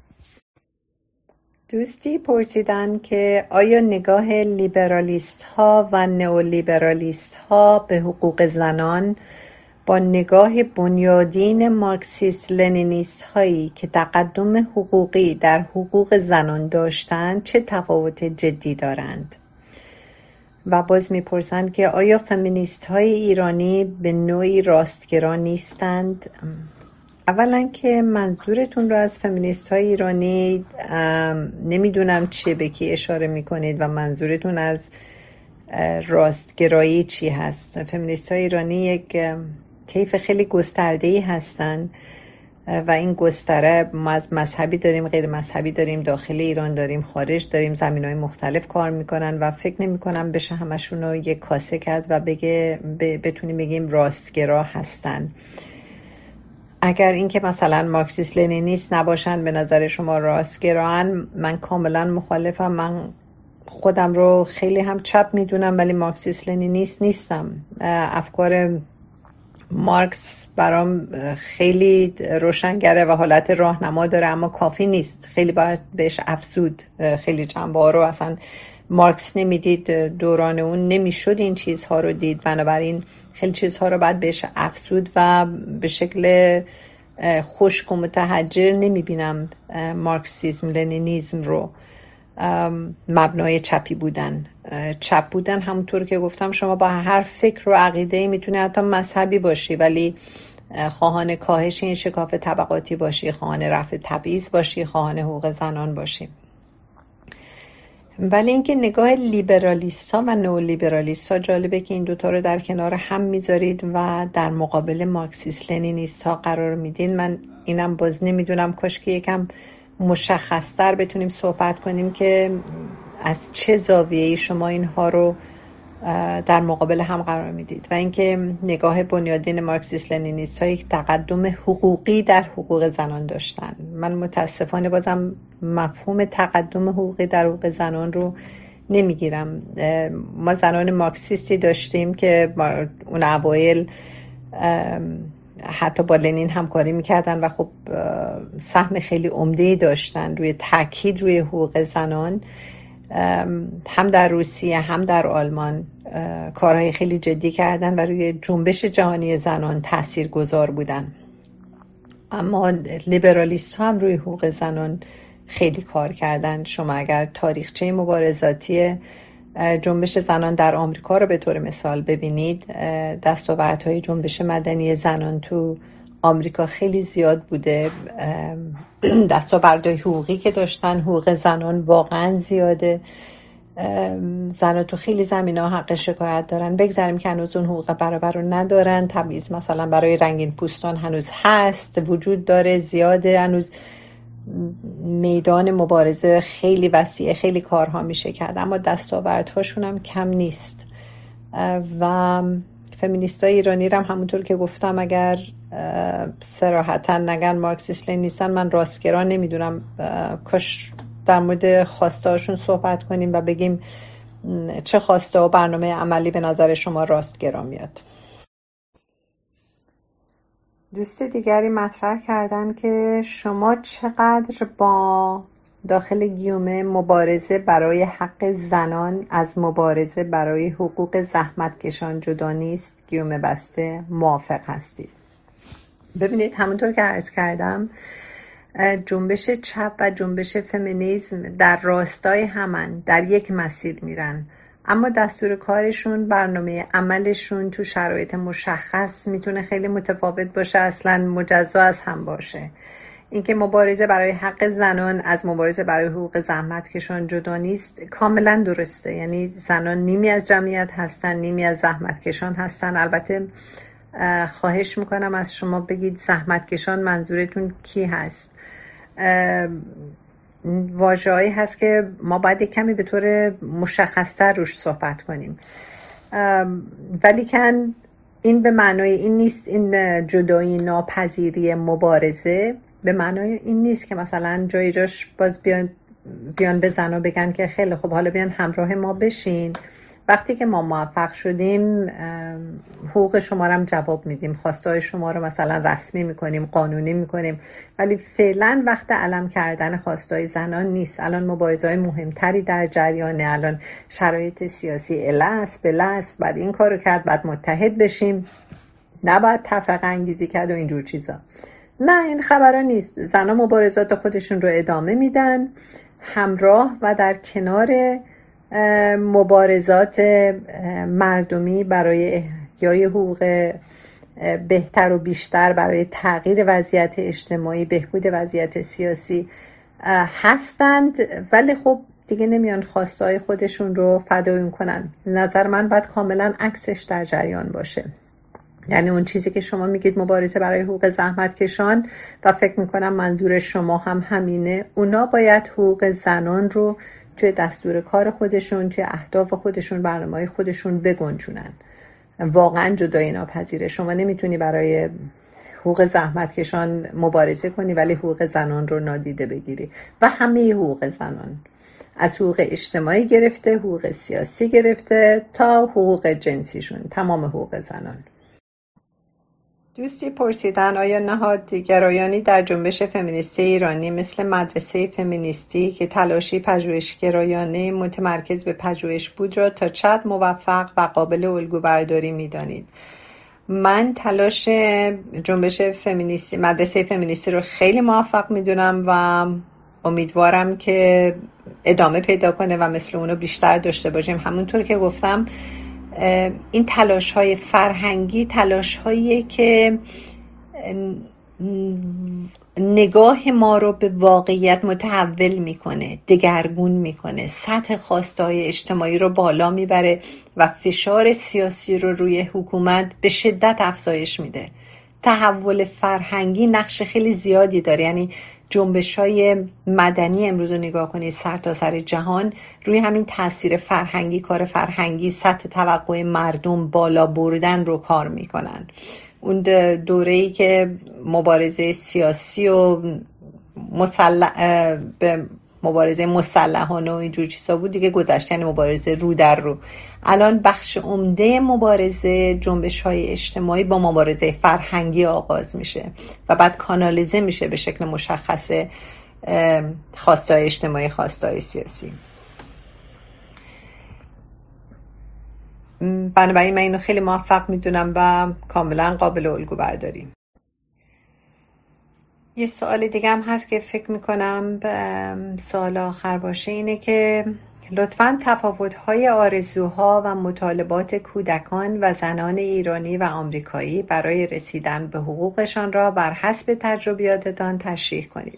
دوستی پرسیدن که آیا نگاه لیبرالیست ها و نئولیبرالیست ها به حقوق زنان با نگاه بنیادین مارکسیست لنینیست هایی که تقدم حقوقی در حقوق زنان داشتند چه تفاوت جدی دارند؟ و باز میپرسند که آیا فمینیست های ایرانی به نوعی راستگرا نیستند؟ اولا که منظورتون رو از فمینیست های ایرانی نمیدونم چه به کی اشاره میکنید و منظورتون از راستگرایی چی هست. فمینیست های ایرانی یک طیف خیلی گسترده‌ای هستن و این گستره ما از مذهبی داریم، غیر مذهبی داریم، داخل ایران داریم، خارج داریم، زمینهای مختلف کار میکنن و فکر نمی کنم بشه همشون رو یک کاسه کرد و بتونیم بگیم راستگرا هستن. اگر اینکه مثلا مارکسیست لنینیست نباشن به نظر شما راستگران، من کاملا مخالفم. من خودم رو خیلی هم چپ میدونم ولی مارکسیست لنینیست نیستم. افکار مارکس برام خیلی روشنگره و حالت راهنما داره، اما کافی نیست، خیلی باید بهش افزود. خیلی جنبه ها رو اصلا مارکس نمیدید، دوران اون نمیشد این چیزها رو دید، بنابراین خیلی چیزها رو باید بهش افزود و به شکل خشک و متحجر نمیبینم مارکسیسم لنینیسم رو مبنای چپی بودن. چپ بودن همونطور که گفتم شما با هر فکر و عقیده‌ای میتونه حتی مذهبی باشی ولی خواهان کاهش این شکاف طبقاتی باشی، خواهان رفع تبعیض باشی، خواهان حقوق زنان باشی. ولی اینکه نگاه لیبرالیست ها و نئولیبرالیست ها، جالبه که این دوتا رو در کنار هم میذارید و در مقابل مارکسیست لنینیست ها قرار میدین. من اینم باز نمیدونم، کاش که یکم مشخص‌تر بتونیم صحبت کنیم که از چه زاویه‌ای شما اینها رو در مقابل هم قرار میدید و اینکه نگاه بنیادین مارکسیست لنینیست ها یک تقدم حقوقی در حقوق زنان داشتن. من متاسفانه بازم مفهوم تقدم حقوقی در حقوق زنان رو نمیگیرم. ما زنان مارکسیستی داشتیم که اون اوایل حتی با لنین همکاری میکردن و خب سهم خیلی عمده‌ای داشتن روی تاکید روی حقوق زنان، هم در روسیه هم در آلمان کارهای خیلی جدی کردن و روی جنبش جهانی زنان تأثیر گذار بودن. اما لیبرالیست ها هم روی حقوق زنان خیلی کار کردن. شما اگر تاریخچه مبارزاتی جنبش زنان در آمریکا رو به طور مثال ببینید، دستاوردهای جنبش مدنی زنان تو آمریکا خیلی زیاد بوده. دستاوردهای حقوقی که داشتن، حقوق زنان واقعا زیاده. زنان تو خیلی زمینه‌ها حق شکایت دارن. بگذاریم که هنوز اون حقوق برابر رو ندارن. تبعیض مثلا برای رنگین پوستان هنوز هست، وجود داره، زیاده. هنوز میدان مبارزه خیلی وسیعه، خیلی کارها میشه کرد، اما دستاوردهاشون هم کم نیست. و فمینیستای ایرانی هم همونطور که گفتم اگر صراحتاً نگن مارکسیست لنینیستن، من راستگرا نمیدونم. کاش در مورد خواستهاشون صحبت کنیم و بگیم چه خواسته و برنامه عملی به نظر شما راستگرا میاد. دوست دیگری مطرح کردن که شما چقدر با داخل گیومه مبارزه برای حق زنان از مبارزه برای حقوق زحمتکشان جدا نیست، گیومه بسته، موافق هستید؟ ببینید، همونطور که عرض کردم جنبش چپ و جنبش فمینیسم در راستای همن، در یک مسیر میرن، اما دستور کارشون، برنامه عملشون تو شرایط مشخص میتونه خیلی متفاوت باشه، اصلا مجزا از هم باشه. اینکه مبارزه برای حق زنان از مبارزه برای حقوق زحمتکشان جدا نیست کاملا درسته. یعنی زنان نیمی از جمعیت هستن، نیمی از زحمتکشان هستن. البته خواهش میکنم از شما بگید زحمتکشان منظورتون کی هست. واژه‌ای هست که ما باید کمی به طور مشخص‌تر روش صحبت کنیم. ولی کن این به معنای این نیست، این جدایی ناپذیری مبارزه به معنای این نیست که مثلا جای جاش باز بیان به زنا بگن که خیلی خب حالا بیان همراه ما بشین، وقتی که ما موفق شدیم حقوق شما رو هم جواب میدیم، خواستهای شما رو مثلا رسمی میکنیم، قانونی میکنیم، ولی فعلا وقت علم کردن خواستهای زنان نیست. الان مبارزه‌های مهمتری در جریانه، الان شرایط سیاسی الست بلست، بعد این کارو کرد، بعد متحد بشیم، نباید تفرقه انگیزی کرد و اینجور چیزا. نه، این خبرها نیست. زنان مبارزات خودشون رو ادامه میدن همراه و در کنار مبارزات مردمی برای احیای حقوق بهتر و بیشتر، برای تغییر وضعیت اجتماعی، بهبود وضعیت سیاسی هستند، ولی خب دیگه نمیان خواستهای خودشون رو فدایون کنن. نظر من باید کاملا عکسش در جریان باشه. یعنی اون چیزی که شما میگید مبارزه برای حقوق زحمتکشان و فکر میکنم منظور شما هم همینه، اونا باید حقوق زنان رو توی دستور کار خودشون، توی اهداف خودشون، برنامه‌های خودشون بگنجونن. واقعا جدایی ناپذیره. شما نمیتونی برای حقوق زحمتکشان مبارزه کنی ولی حقوق زنان رو نادیده بگیری. و همه حقوق زنان، از حقوق اجتماعی گرفته، حقوق سیاسی گرفته تا حقوق جنسیشون، تمام حقوق زنان. دوستی پرسیدن آیا نهادگرایانی در جنبش فمینیستی ایرانی مثل مدرسه فمینیستی که تلاشی پژوهشگرایانه متمرکز به پژوهش بود را تا چقدر موفق و قابل الگو برداری می‌دانید؟ من تلاش جنبش فمینیستی، مدرسه فمینیستی رو خیلی موفق می‌دونم و امیدوارم که ادامه پیدا کنه و مثل اونو بیشتر داشته باشیم. همونطور که گفتم این تلاش‌های فرهنگی تلاش‌هایی که نگاه ما رو به واقعیت متحول میکنه، دگرگون میکنه، سطح خواسته‌های اجتماعی رو بالا میبره و فشار سیاسی رو روی حکومت به شدت افزایش میده. تحول فرهنگی نقش خیلی زیادی داره. یعنی جنبش‌های مدنی امروز رو نگاه کنید سرتاسر جهان روی همین تاثیر فرهنگی، کار فرهنگی، سطح توقع مردم بالا بردن رو کار میکنن. اون دوره‌ای که مبارزه سیاسی و به مبارزه مسلحانه و اینجور چیزا بود دیگه گذشته، یعنی مبارزه رو در رو. الان بخش عمده مبارزه جنبش‌های اجتماعی با مبارزه فرهنگی آغاز میشه و بعد کانالیزه میشه به شکل مشخص خواستهای اجتماعی، خواستهای سیاسی. بنابراین من اینو خیلی موفق میدونم و کاملا قابل الگو برداری. یه سوال دیگه هم هست که فکر میکنم سوال آخر باشه، اینه که لطفاً تفاوت‌های آرزوها و مطالبات کودکان و زنان ایرانی و آمریکایی برای رسیدن به حقوقشان را بر حسب تجربیاتتان تشریح کنید.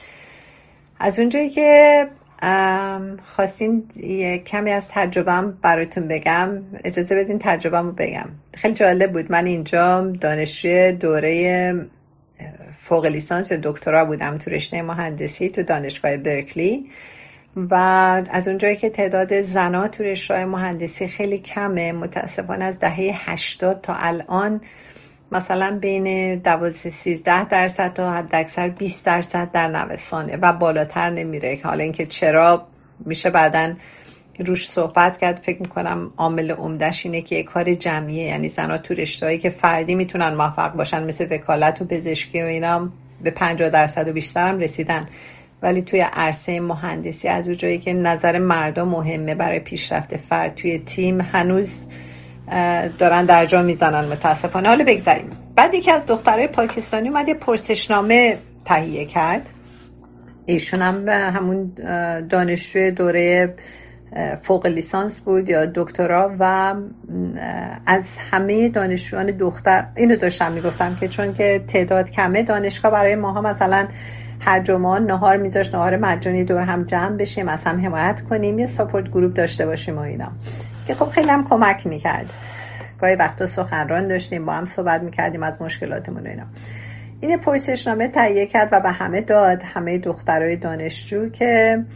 از اونجایی که خواستین یه کمی از تجربه‌ام براتون بگم، اجازه بدین تجربه‌مو بگم. خیلی جالب بود. من اینجا دانشجوی دوره فوق لیسانس یا دکترا بودم تو رشته مهندسی تو دانشگاه برکلی و از اونجایی که تعداد زنان تو رشته مهندسی خیلی کمه، متاسفانه از دهه 80 تا الان مثلا بین 12-13% تا حداکثر 20% در نوسانه و بالاتر نمیره. حالا اینکه چرا میشه بعدن روش صحبت کرد. فکر میکنم عامل عمده‌اش اینه که یک کار جمعیه، یعنی زنها تو رشته‌هایی که فردی میتونن موفق باشن مثل وکالت و پزشکی و اینا به 50% و بیشتر هم رسیدن، ولی توی عرصه مهندسی از اون جایی که نظر مردم مهمه برای پیشرفت فرد توی تیم هنوز دارن در جا میزنن متاسفانه. حالا بگذاریم. بعد یکی از دخترای پاکستانی اومد یه پرسشنامه تهیه کرد. ایشون هم همون دانشجوی دوره فوق لیسانس بود یا دکترا و از همه دانشجویان دختر اینو داشتم میگفتم که چون که تعداد کمه، دانشگاه برای ماها مثلا هر جمعه نهار میذاشت، نهار مجانی دور هم جمع بشیم، از هم حمایت کنیم، یه ساپورت گروپ داشته باشیم و اینا که خب خیلی هم کمک میکرد. گاهی وقتا سخنران داشتیم، با هم صحبت میکردیم از مشکلاتمون و اینا. این پرسشنامه تهیه کرد و به همه داد، همه دخترای دانشجو، که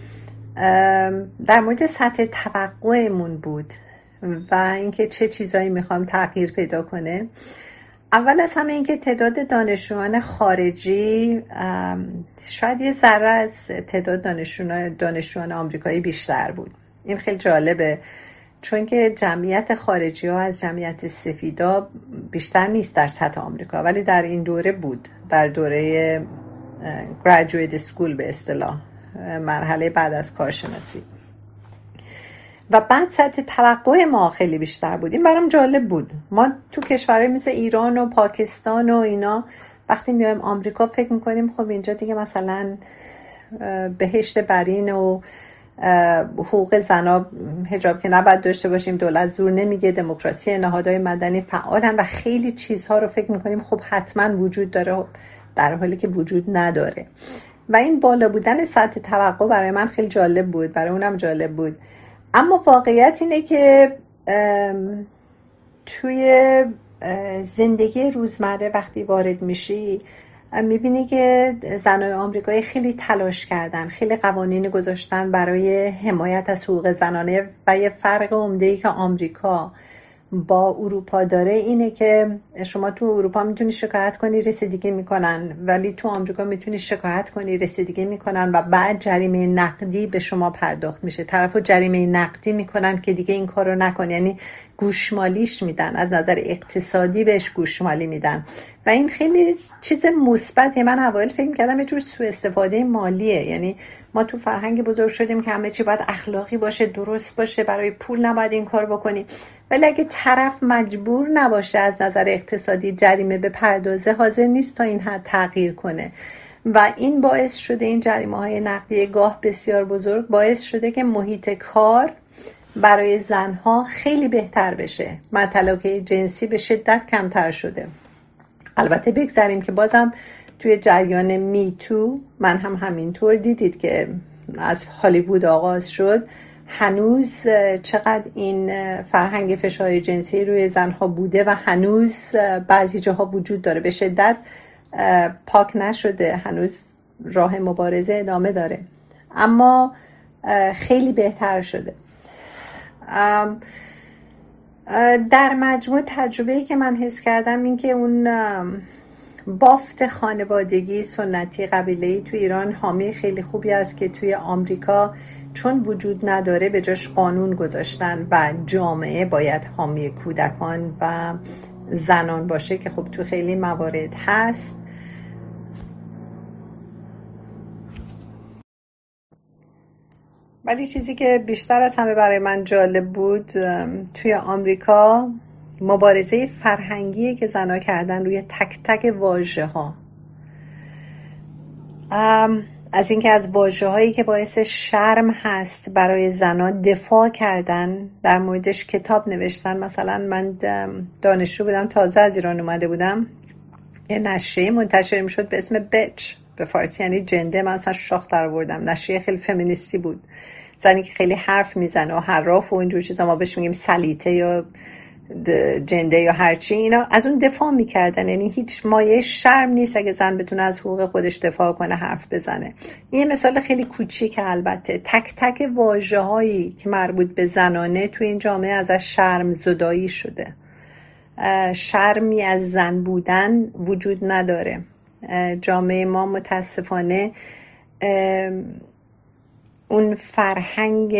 در مورد سطح توقعمون بود و اینکه چه چیزایی میخوام تغییر پیدا کنه. اول از همه اینکه تعداد دانشجویان خارجی شاید یه ذره از تعداد دانشجویان آمریکایی بیشتر بود. این خیلی جالبه چون که جمعیت خارجی ها از جمعیت سفیدا بیشتر نیست در سطح آمریکا، ولی در این دوره بود، در دوره graduate school به اصطلاح، مرحله بعد از کارشناسی. و بعد سطح توقع ما خیلی بیشتر بود. این برام جالب بود. ما تو کشورهای مثل ایران و پاکستان و اینا وقتی میایم آمریکا فکر میکنیم خب اینجا دیگه مثلا بهشت برین و حقوق زنا، حجاب که نباید داشته باشیم، دولت زور نمیگه، دموکراسی، نهادهای مدنی فعالن و خیلی چیزها رو فکر میکنیم خب حتما وجود داره، در حالی که وجود نداره. و این بالا بودن سطح توقع برای من خیلی جالب بود، برای اونم جالب بود. اما واقعیت اینه که توی زندگی روزمره وقتی وارد میشی میبینی که زنای آمریکایی خیلی تلاش کردن، خیلی قوانین گذاشتن برای حمایت از حقوق زنانه و یه فرق عمده‌ای که آمریکا با اروپا داره اینه که شما تو اروپا میتونی شکایت کنی رسیدگی میکنن، ولی تو آمریکا میتونی شکایت کنی رسیدگی میکنن و بعد جریمه نقدی به شما پرداخت میشه. طرفو جریمه نقدی میکنن که دیگه این کارو نکن، یعنی گوشمالیش میدن، از نظر اقتصادی بهش گوشمالی میدن و این خیلی چیز مثبتیه. من اوایل فکر می‌کردم یه جور سوء استفاده مالیه، یعنی ما تو فرهنگ بزرگ شدیم که همه چی باید اخلاقی باشه، درست باشه، برای پول نباید این کار بکنی. ولی اگه طرف مجبور نباشه از نظر اقتصادی جریمه به پردازه، حاضر نیست تا این حد تغییر کنه و این باعث شده، این جریمه‌های نقدی گاه بسیار بزرگ باعث شده که محیط کار برای زنها خیلی بهتر بشه. مطلقه جنسی به شدت کمتر شده. البته بگذاریم که بازم توی جریان میتو من هم همینطور دیدید که از هالیوود آغاز شد، هنوز چقدر این فرهنگ فشار جنسی روی زنها بوده و هنوز بعضی جاها وجود داره، به شدت پاک نشده، هنوز راه مبارزه ادامه داره، اما خیلی بهتر شده. در مجموع تجربه‌ای که من حس کردم این که اون بافت خانوادگی سنتی قبیله‌ای تو ایران حامی خیلی خوبی است که توی آمریکا چون وجود نداره به جاش قانون گذاشتن و جامعه باید حامی کودکان و زنان باشه که خب تو خیلی موارد هست. ولی چیزی که بیشتر از همه برای من جالب بود توی آمریکا مبارزه فرهنگی که زنها کردن روی تک تک واژه ها، از اینکه از واژه هایی که باعث شرم هست برای زنان دفاع کردن، در موردش کتاب نوشتن. مثلا من دانشجو بودم، تازه از ایران اومده بودم، یه نشریه منتشر میشد به اسم بچ، به فارسی یعنی جنده. من اصلا شاخ در آوردم، نشریه خیلی فمینیستی بود، زنی که خیلی حرف میزنه و حراف و اینجور چیزا، ما بهش میگیم سلیته یا جنده یا هرچی، اینا از اون دفاع میکردن. یعنی هیچ مایه شرم نیست اگه زن بتونه از حقوق خودش دفاع کنه، حرف بزنه. این یه مثال خیلی کوچیکه. البته تک تک واژه هایی که مربوط به زنانه تو این جامعه ازش شرم زدایی شده. شرمی از زن بودن وجود نداره. جامعه ما متاسفانه اون فرهنگ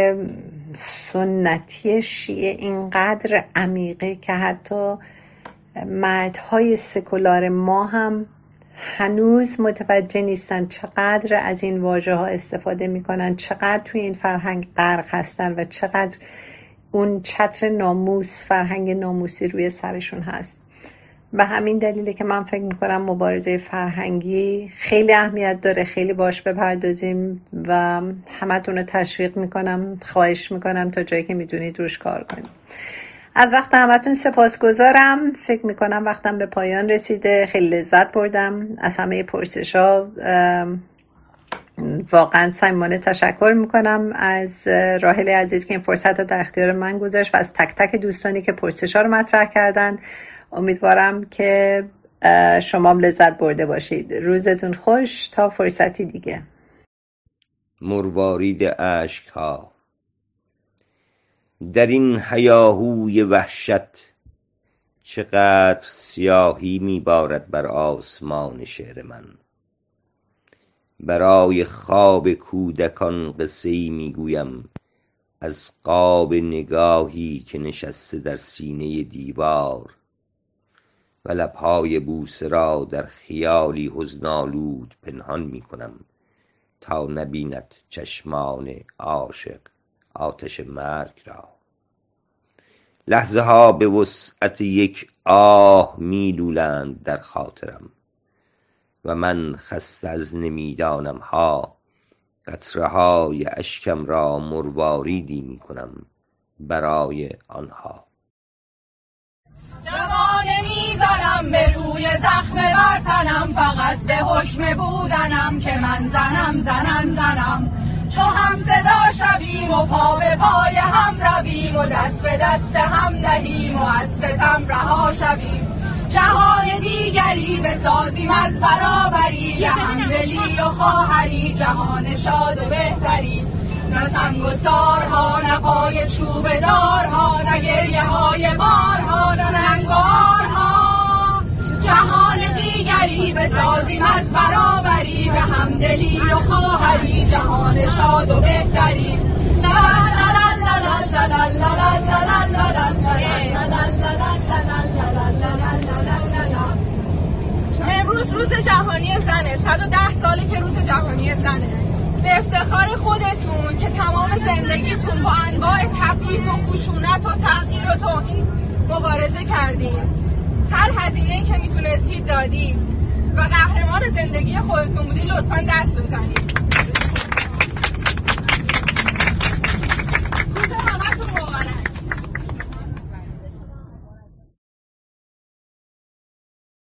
سنتی شیعه اینقدر عمیقه که حتی مردهای سکولار ما هم هنوز متوجه نیستن چقدر از این واژه ها استفاده میکنن، چقدر توی این فرهنگ غرق هستن و چقدر اون چتر ناموس، فرهنگ ناموسی روی سرشون هست. و همین دلیله که من فکر میکنم مبارزه فرهنگی خیلی اهمیت داره، خیلی باش بپردازیم و همتون رو تشویق میکنم، خواهش میکنم تا جایی که میدونید روش کار کنیم. از وقت همتون سپاسگزارم. فکر میکنم وقتم به پایان رسیده. خیلی لذت بردم از همه پرسش‌ها. واقعا صمیمانه تشکر میکنم از راحل عزیز که این فرصت رو در اختیار من گذاشت و از تک تک دوستانی که پرسش‌ها رو مطرح کردن. امیدوارم که شما هم لذت برده باشید. روزتون خوش تا فرصتی دیگه. مروارید اشک‌ها. در این هیاهوی وحشت چقدر سیاهی میبارد بر آسمان شعر من. برای خواب کودکان قصه‌ای میگویم از قاب نگاهی که نشسته در سینه دیوار و لبهای بوسه را در خیالی حزن‌آلود پنهان میکنم تا نبیند چشمان عاشق آتش مرگ را. لحظه ها به وسعت یک آه میلولند در خاطرم و من خسته از نمیدانم ها قطره های اشکم را مرواریدی میکنم برای آنها. جوانه میزنم به روی زخم بر تنم، فقط به حکم بودنم که من زنم. چو هم صدا شویم و پا به پای هم رویم و دست به دست هم دهیم و از ستم رها شویم. جهان دیگری بسازیم از برابری، به همدلی و خواهری جهان شاد و بهتری. نه سنگ و سارها، نه پای چوب دارها، نه گریه های بارها، نه رنگارها. جهان دیگری بسازیم از برابری، به همدلی و خواهری جهان شاد و بهتری. امروز روز جهانی زنه، 110 ساله که روز جهانی زنه. به افتخار خودتون که تمام زندگیتون با انواع تبعیض و خشونت و تحقیر و توهین مبارزه کردین، هر هزینه‌ای که میتونستید دادید و قهرمان زندگی خودتون بودید، لطفاً دست بزنید.